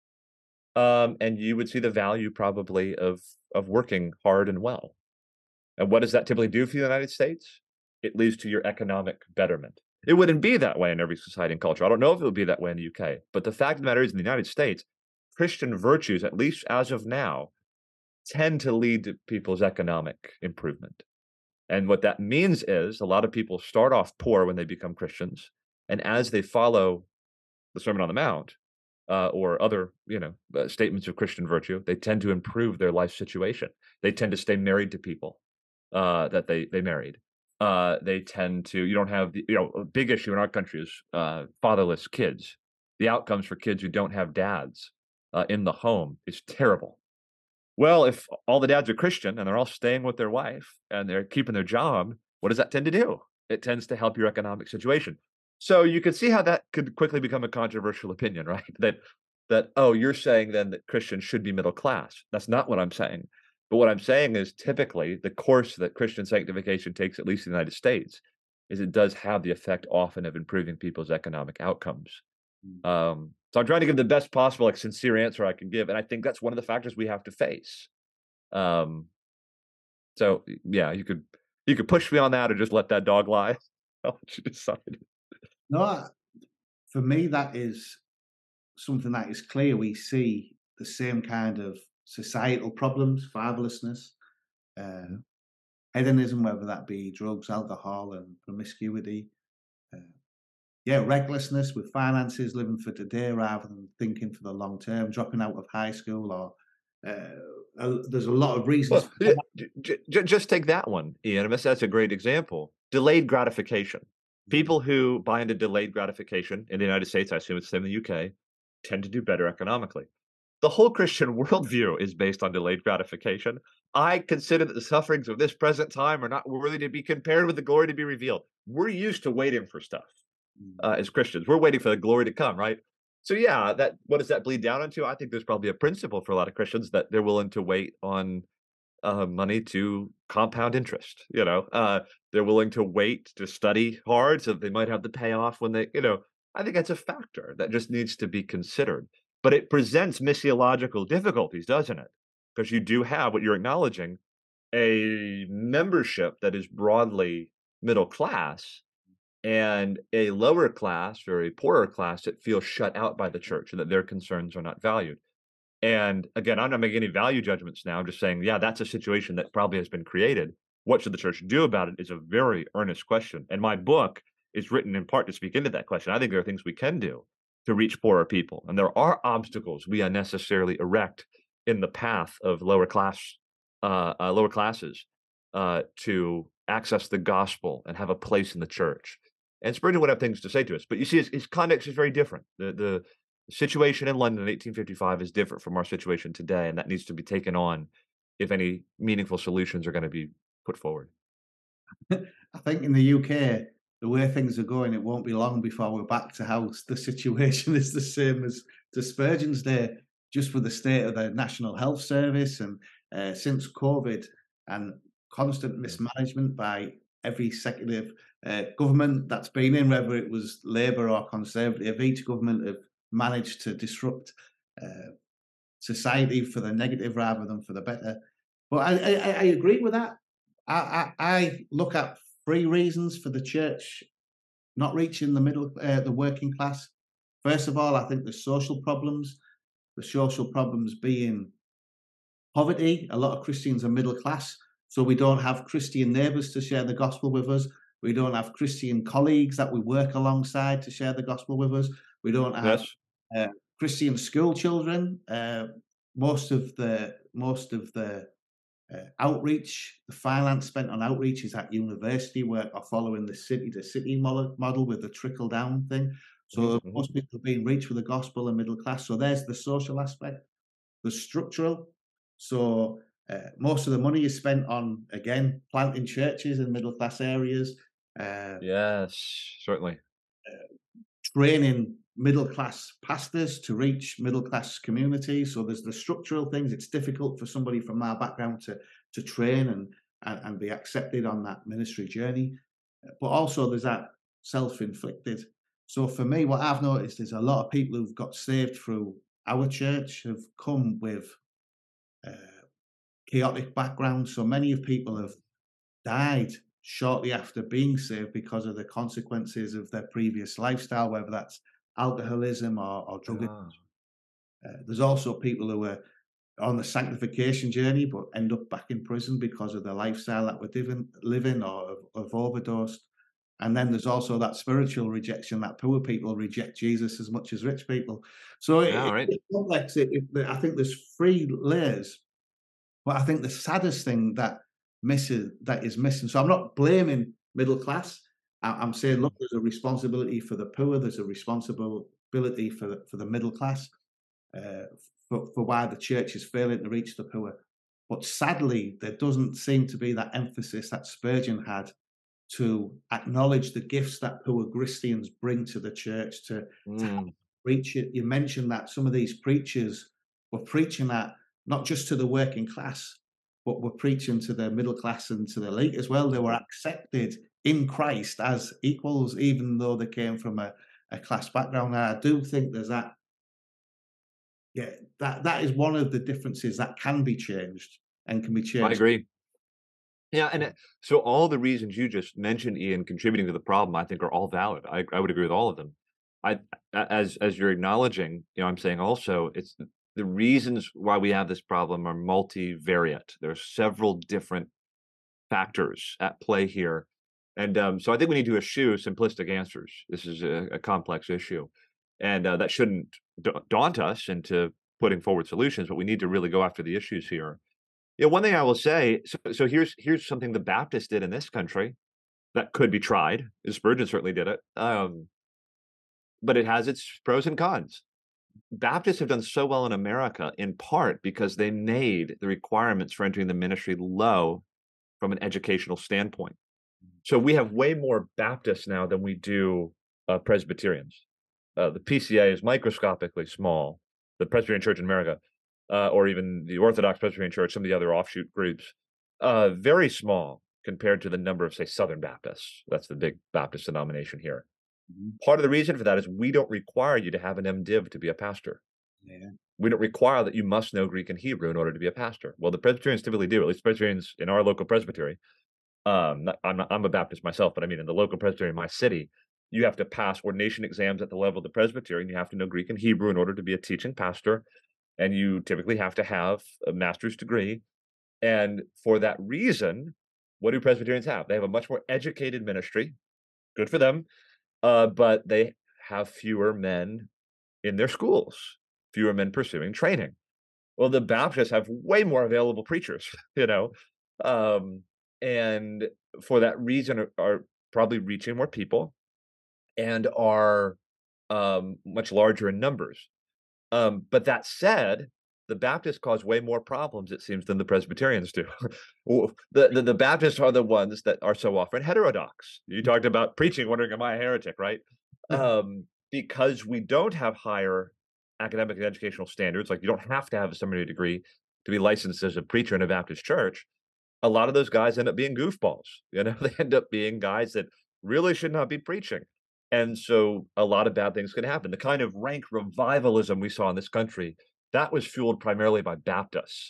Um, and you would see the value probably of of working hard and well. And what does that typically do for the United States? It leads to your economic betterment. It wouldn't be that way in every society and culture. I don't know if it would be that way in the U K, but the fact of the matter is, in the United States, Christian virtues, at least as of now, tend to lead to people's economic improvement. And what that means is a lot of people start off poor when they become Christians, and as they follow the Sermon on the Mount uh, or other, you know, uh, statements of Christian virtue, they tend to improve their life situation. They tend to stay married to people uh, that they they married. Uh, they tend to, you don't have the, you know, a big issue in our country is uh, fatherless kids. The outcomes for kids who don't have dads uh, in the home is terrible. Well, if all the dads are Christian and they're all staying with their wife and they're keeping their job, what does that tend to do? It tends to help your economic situation. So you can see how that could quickly become a controversial opinion, right? That that oh, you're saying then that Christians should be middle class. That's not what I'm saying. But what I'm saying is typically the course that Christian sanctification takes, at least in the United States, is it does have the effect often of improving people's economic outcomes. Mm. Um, so I'm trying to give the best possible, like, sincere answer I can give, and I think that's one of the factors we have to face. Um, so yeah, you could you could push me on that, or just let that dog lie. I'll let you decide. No, I- for me, that is something that is clear. We see the same kind of societal problems, fatherlessness, uh, hedonism, whether that be drugs, alcohol, and promiscuity. Uh, yeah, recklessness with finances, living for today rather than thinking for the long term, dropping out of high school, or uh, uh, there's a lot of reasons Well, for j- that. j- j- just take that one, Ian. That's that's a great example. Delayed gratification. People who buy into delayed gratification in the United States, I assume it's the same in the U K, tend to do better economically. The whole Christian worldview is based on delayed gratification. I consider that the sufferings of this present time are not worthy to be compared with the glory to be revealed. We're used to waiting for stuff. Mm. uh, as Christians. We're waiting for the glory to come, right? So yeah, that what does that bleed down into? I think there's probably a principle for a lot of Christians that they're willing to wait on uh, money to compound interest. You know, uh, they're willing to wait to study hard so that they might have the payoff when they, you know, I think that's a factor that just needs to be considered. But it presents missiological difficulties, doesn't it? Because you do have what you're acknowledging a membership that is broadly middle class and a lower class or a poorer class that feels shut out by the church and that their concerns are not valued. And again, I'm not making any value judgments now. I'm just saying, yeah, that's a situation that probably has been created. What should the church do about it is a very earnest question. And my book is written in part to speak into that question. I think there are things we can do to reach poorer people. And there are obstacles we unnecessarily erect in the path of lower class, uh, uh, lower classes uh, to access the gospel and have a place in the church. And Spurgeon would have things to say to us. But you see, his, his context is very different. The, the situation in London in eighteen fifty-five is different from our situation today, and that needs to be taken on if any meaningful solutions are going to be put forward. I think in the U K, the way things are going, it won't be long before we're back to how the situation is the same as to Spurgeon's day, just with the state of the National Health Service and uh, since COVID and constant mismanagement by every executive uh, government that's been in, whether it was Labour or Conservative, each government have managed to disrupt uh, society for the negative rather than for the better. But I, I, I agree with that. I, I, I look at three reasons for the church not reaching the middle, uh, the working class. First of all, I think the social problems, the social problems being poverty. A lot of Christians are middle class, so we don't have Christian neighbours to share the gospel with us. We don't have Christian colleagues that we work alongside to share the gospel with us. We don't have Yes. uh, Christian school children. Uh, most of the most of the uh, outreach, the finance spent on outreach is at university work or following the city to city model, model with the trickle down thing. So Mm-hmm. most people are being reached with the gospel and middle class. So there's the social aspect, the structural. So uh, most of the money is spent on, again, planting churches in middle class areas, uh, Yes, certainly. training middle class pastors to reach middle class communities. So there's the structural things. It's difficult for somebody from our background to to train and and, and be accepted on that ministry journey. But also there's that self-inflicted. So for me, what I've noticed is a lot of people who've got saved through our church have come with uh, chaotic backgrounds. So many of people have died shortly after being saved because of the consequences of their previous lifestyle, whether that's alcoholism or, or drug abuse. Ah, Uh, there's also people who are on the sanctification journey but end up back in prison because of the lifestyle that we're living, living or have, have overdosed. And then there's also that spiritual rejection that poor people reject Jesus as much as rich people. So yeah, it, right. it's complex. It, it, I think there's three layers. But I think the saddest thing that misses that is missing. So I'm not blaming middle class. I, I'm saying, look, there's a responsibility for the poor. There's a responsibility for the, for the middle class, uh, for, for why the church is failing to reach the poor. But sadly, there doesn't seem to be that emphasis that Spurgeon had to acknowledge the gifts that poor Christians bring to the church to, to Mm, preach it. You mentioned that some of these preachers were preaching that not just to the working class, but were preaching to the middle class and to the elite as well. They were accepted in Christ as equals, even though they came from a, a class background. And I do think there's that. Yeah, that that is one of the differences that can be changed and can be I changed. agree. Yeah, and uh, so all the reasons you just mentioned, Ian, contributing to the problem, I think are all valid. I I would agree with all of them. I a- as as you're acknowledging, you know, I'm saying also it's th- the reasons why we have this problem are multivariate. There's several different factors at play here. And um, so I think we need to eschew simplistic answers. This is a, a complex issue. And uh, that shouldn't da- daunt us into putting forward solutions, but we need to really go after the issues here. Yeah, one thing I will say, so, so here's here's something the Baptists did in this country that could be tried. Spurgeon certainly did it, um, but it has its pros and cons. Baptists have done so well in America in part because they made the requirements for entering the ministry low from an educational standpoint. So we have way more Baptists now than we do uh, Presbyterians. Uh, the P C A is microscopically small. The Presbyterian Church in America, uh, or even the Orthodox Presbyterian Church, some of the other offshoot groups, uh, very small compared to the number of, say, Southern Baptists. That's the big Baptist denomination here. Mhm. Part of the reason for that is we don't require you to have an MDiv to be a pastor. Yeah. We don't require that you must know Greek and Hebrew in order to be a pastor. Well, the Presbyterians typically do, at least Presbyterians in our local presbytery. Um, not- I'm not, I'm a Baptist myself, but I mean, in the local presbytery in my city, you have to pass ordination exams at the level of the presbytery, and you have to know Greek and Hebrew in order to be a teaching pastor. And you typically have to have a master's degree. And for that reason, what do Presbyterians have? They have a much more educated ministry. Good for them. Uh, but they have fewer men in their schools, fewer men pursuing training. Well, the Baptists have way more available preachers, you know, um, and for that reason are, are probably reaching more people and are um, much larger in numbers. Um, but that said, the Baptists cause way more problems, it seems, than the Presbyterians do. Well, the, the the Baptists are the ones that are so often heterodox. You talked about preaching, wondering, am I a heretic, right? Um, because we don't have higher academic and educational standards, like you don't have to have a seminary degree to be licensed as a preacher in a Baptist church. A lot of those guys end up being goofballs. You know, they end up being guys that really should not be preaching. And so a lot of bad things can happen. The kind of rank revivalism we saw in this country, that was fueled primarily by Baptists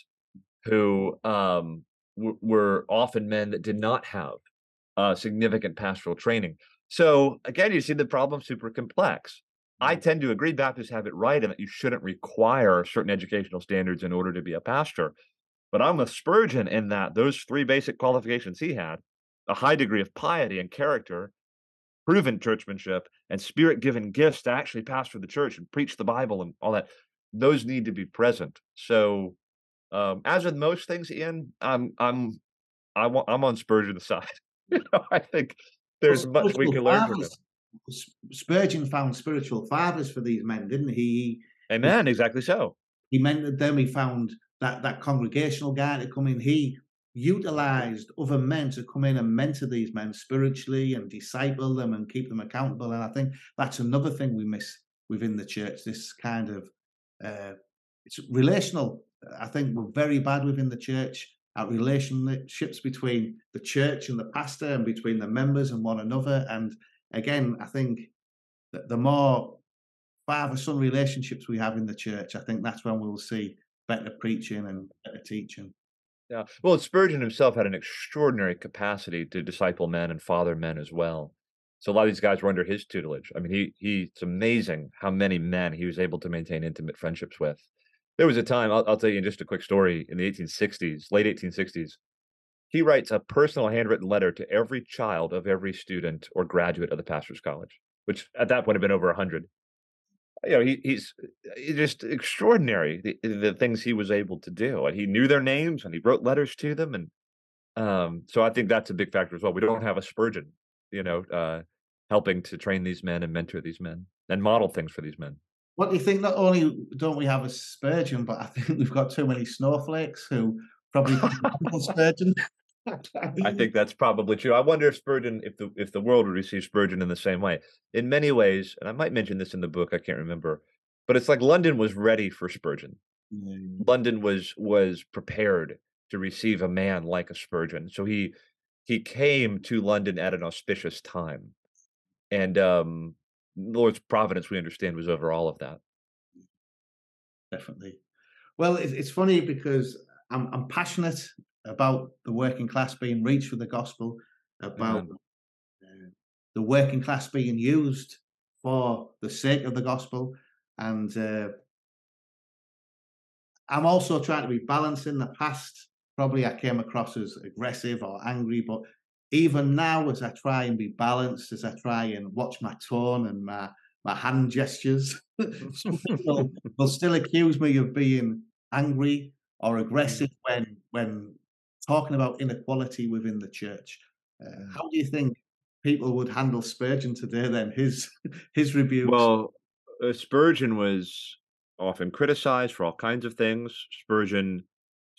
who um, w- were often men that did not have uh, significant pastoral training. So again, you see the problem super complex. I Mhm. tend to agree Baptists have it right in that you shouldn't require certain educational standards in order to be a pastor. But I'm with Spurgeon in that those three basic qualifications he had, a high degree of piety and character, proven churchmanship, and spirit-given gifts to actually pastor the church and preach the Bible and all that, those need to be present. So, um, as with most things, Ian, I'm I'm I wa I'm on Spurgeon's side. You know, I think Well, there's much we spiritual can learn from him. fathers, S- Spurgeon found spiritual fathers for these men, didn't he? He, Amen, exactly so. he mentored them. He found that that congregational guy to come in. He utilized other men to come in and mentor these men spiritually and disciple them and keep them accountable. And I think that's another thing we miss within the church. This kind of uh, it's relational. I think we're very bad within the church at relationships between the church and the pastor and between the members and one another. And again, I think that the more father-son relationships we have in the church, I think that's when we'll see better preaching and better teaching. Yeah. Well, Spurgeon himself had an extraordinary capacity to disciple men and father men as well. So a lot of these guys were under his tutelage. I mean, he he it's amazing how many men he was able to maintain intimate friendships with. There was a time, I'll, I'll tell you just a quick story in the eighteen sixties, late eighteen sixties. He writes a personal handwritten letter to every child of every student or graduate of the pastor's college, which at that point had been over a hundred. You know, he he's he's just extraordinary, the the things he was able to do, and he knew their names, and he wrote letters to them, and, um, so I think that's a big factor as well. We don't have a Spurgeon, you know, uh, helping to train these men and mentor these men and model things for these men. What do you think? Not only don't we have a Spurgeon, but I think we've got too many snowflakes who probably can't handle Spurgeon. I think that's probably true. I wonder if Spurgeon if the if the world would receive Spurgeon in the same way. In many ways, and I might mention this in the book, I can't remember, but it's like London was ready for Spurgeon. Mm, London was was prepared to receive a man like a Spurgeon. So he he came to London at an auspicious time. And um the Lord's providence, we understand, was over all of that. definitely. Well, it's, it's funny because I'm, I'm passionate about the working class being reached with the gospel, about Amen. uh, the working class being used for the sake of the gospel. And uh, I'm also trying to be balanced. In the past, probably I came across as aggressive or angry, but even now, as I try and be balanced, as I try and watch my tone and my my hand gestures, some people will still accuse me of being angry or Mm, aggressive when when talking about inequality within the church. Uh, mm. how do you think people would handle Spurgeon today? Then his his rebukes. Well, uh, Spurgeon was often criticized for all kinds of things. Spurgeon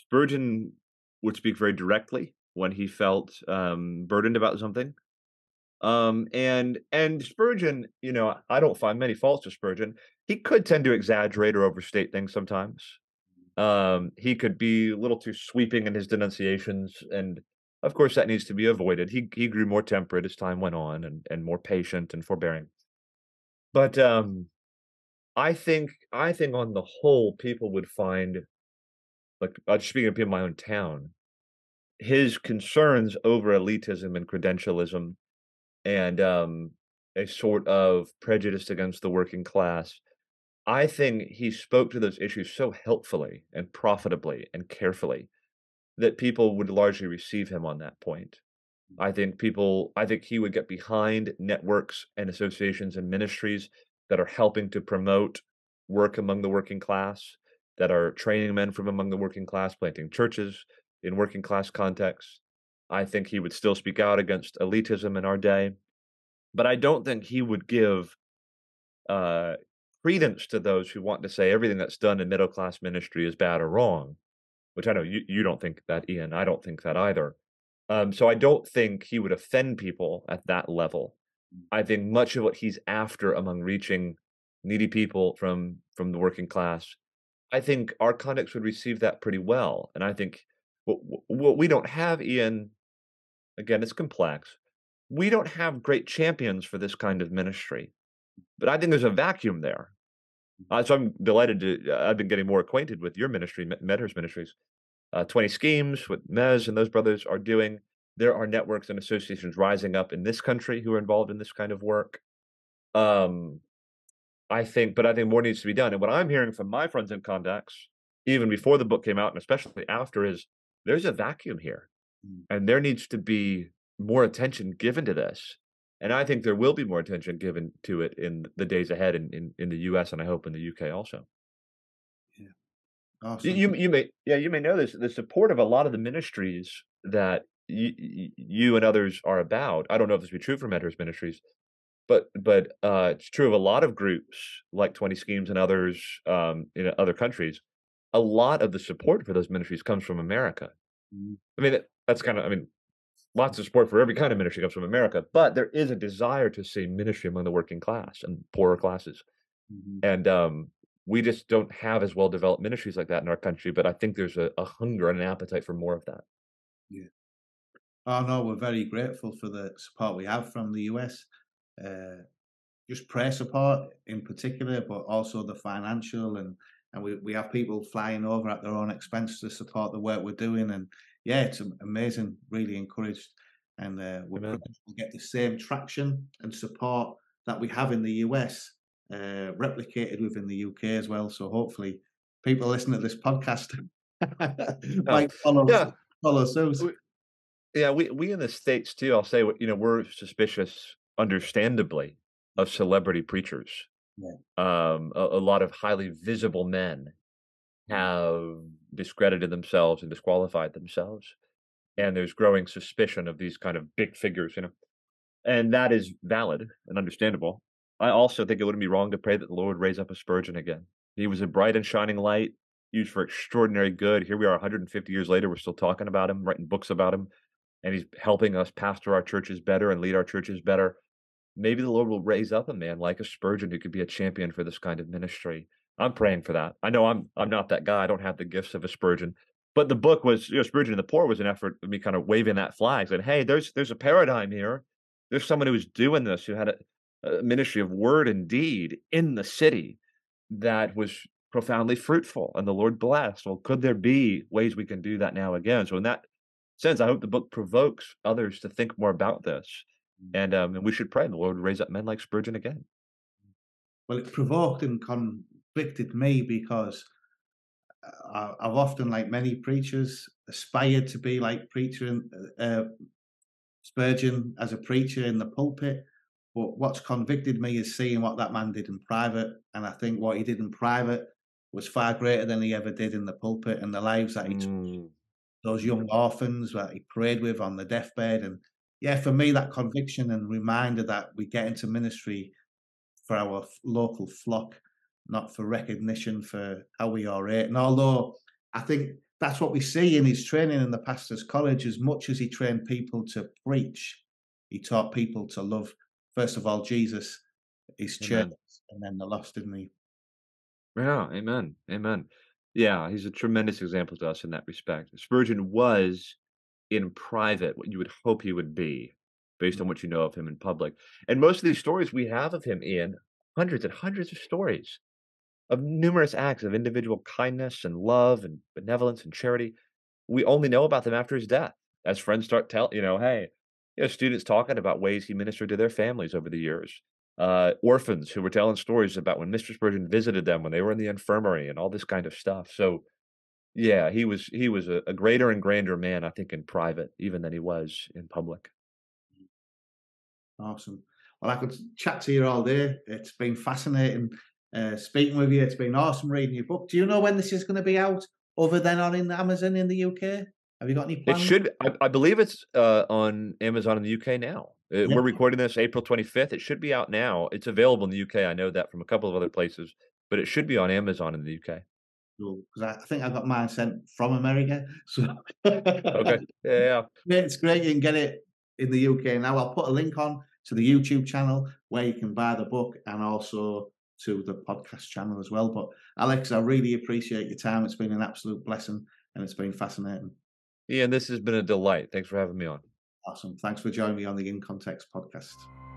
Spurgeon would speak very directly when he felt um, burdened about something. Um, and and Spurgeon, you know, I don't find many faults with Spurgeon. He could tend to exaggerate or overstate things sometimes. Um, he could be a little too sweeping in his denunciations, and of course that needs to be avoided. He he grew more temperate as time went on and and more patient and forbearing. But um I think I think on the whole people would find like uh, speaking of people in my own town, his concerns over elitism and credentialism and um a sort of prejudice against the working class. I think he spoke to those issues so helpfully and profitably and carefully that people would largely receive him on that point. I think people I think he would get behind networks and associations and ministries that are helping to promote work among the working class, that are training men from among the working class, planting churches in working class contexts. I think he would still speak out against elitism in our day, but I don't think he would give uh, credence to those who want to say everything that's done in middle class ministry is bad or wrong, which I know you, you don't think that, Ian. I don't think that either. Um, so I don't think he would offend people at that level. I think much of what he's after among reaching needy people from from the working class, I think our context would receive that pretty well. And I think what what we don't have, Ian, again, it's complex. We don't have great champions for this kind of ministry, but I think there's a vacuum there. Uh, so I'm delighted to. Uh, I've been getting more acquainted with your ministry, Me- Medhurst Ministries. Uh, twenty Schemes, what Mez and those brothers are doing. There are networks and associations rising up in this country who are involved in this kind of work. Um, I think, but I think more needs to be done. And what I'm hearing from my friends and contacts, even before the book came out, and especially after, is there's a vacuum here, Mm. and there needs to be more attention given to this. And I think there will be more attention given to it in the days ahead in, in, in the U S and I hope in the U K also. Yeah. You Awesome. you you may yeah, you may know this, the support of a lot of the ministries that you you and others are about. I don't know if this would be true for Mentors Ministries, but but, uh, it's true of a lot of groups like twenty Schemes and others, um, in other countries. A lot of the support for those ministries comes from America. Mm. I mean, that that's kinda I mean, lots of support for every kind of ministry comes from America, but there is a desire to see ministry among the working class and poorer classes. Mhm. And, um, we just don't have as well developed ministries like that in our country, but I think there's a a hunger and an appetite for more of that. Yeah. Oh no, we're very grateful for the support we have from the U S. Uh, just prayer support in particular, but also the financial and and we, we have people flying over at their own expense to support the work we're doing. And yeah, it's am- amazing, really encouraged. And uh, we're Amen. praying we'll get the same traction and support that we have in the U S uh, replicated within the U K as well. So hopefully people listening to this podcast Oh, might follow, yeah, follow suit. we yeah, we we in the States too, I'll say, you know, we're suspicious, understandably, of celebrity preachers. Yeah. Um, a a lot of highly visible men Mm. have discredited themselves and disqualified themselves, and there's growing suspicion of these kind of big figures, you know? And that is valid and understandable. I also think it wouldn't be wrong to pray that the Lord would raise up a Spurgeon again. He was a bright and shining light, used for extraordinary good. Here we are one hundred fifty years later, we're still talking about him, writing books about him, and he's helping us pastor our churches better and lead our churches better. Maybe the Lord will raise up a man like a Spurgeon who could be a champion for this kind of ministry. I'm praying for that. I know I'm I'm not that guy. I don't have the gifts of a Spurgeon. But the book was, you know, Spurgeon and the Poor was an effort of me kind of waving that flag, saying, hey, there's there's a paradigm here. There's someone who was doing this, who had a, a ministry of word and deed in the city that was profoundly fruitful and the Lord blessed. Well, could there be ways we can do that now again? So in that sense, I hope the book provokes others to think more about this. Mm. And, um, and we should pray the Lord would raise up men like Spurgeon again. Well, it provoked and convicted me because I, I've often, like many preachers, aspired to be like preacher and uh, Spurgeon as a preacher in the pulpit. But what's convicted me is seeing what that man did in private, and I think what he did in private was far greater than he ever did in the pulpit, and the lives that he touched, Mm, those young orphans that he prayed with on the deathbed. And yeah, for me, that conviction and reminder that we get into ministry for our f- local flock, not for recognition for how we orate. And although I think that's what we see in his training in the pastors' college, as much as he trained people to preach, he taught people to love, first of all, Jesus, his church, Amen. and then the lost, didn't he? Yeah, amen, amen. Yeah, he's a tremendous example to us in that respect. Spurgeon was, in private, what you would hope he would be, based Mm. on what you know of him in public. And most of these stories we have of him, Ian, hundreds and hundreds of stories of numerous acts of individual kindness and love and benevolence and charity. We only know about them after his death, as friends start tell you know, hey, you know, students talking about ways he ministered to their families over the years. Uh, orphans who were telling stories about when mister Spurgeon visited them when they were in the infirmary and all this kind of stuff. So yeah, he was he was a, a greater and grander man, I think, in private, even than he was in public. Awesome. Well, I could chat to you all day. It's been fascinating uh, speaking with you. It's been awesome reading your book. Do you know when this is going to be out, other than on in Amazon in the U K? Have you got any It plans? should, I, I believe it's uh, on Amazon in the U K now. Uh, Yeah, we're recording this April twenty-fifth. It should be out now. It's available in the U K. I know that from a couple of other places, but it should be on Amazon in the U K. because I think I got mine sent from America. So Okay. Yeah, yeah. yeah, it's great. You can get it in the U K now. I'll put a link on to the YouTube channel where you can buy the book, and also to the podcast channel as well. But Alex, I really appreciate your time. It's been an absolute blessing, and it's been fascinating. Ian, this has been a delight. Thanks for having me on. Awesome. Thanks for joining me on the In Context podcast.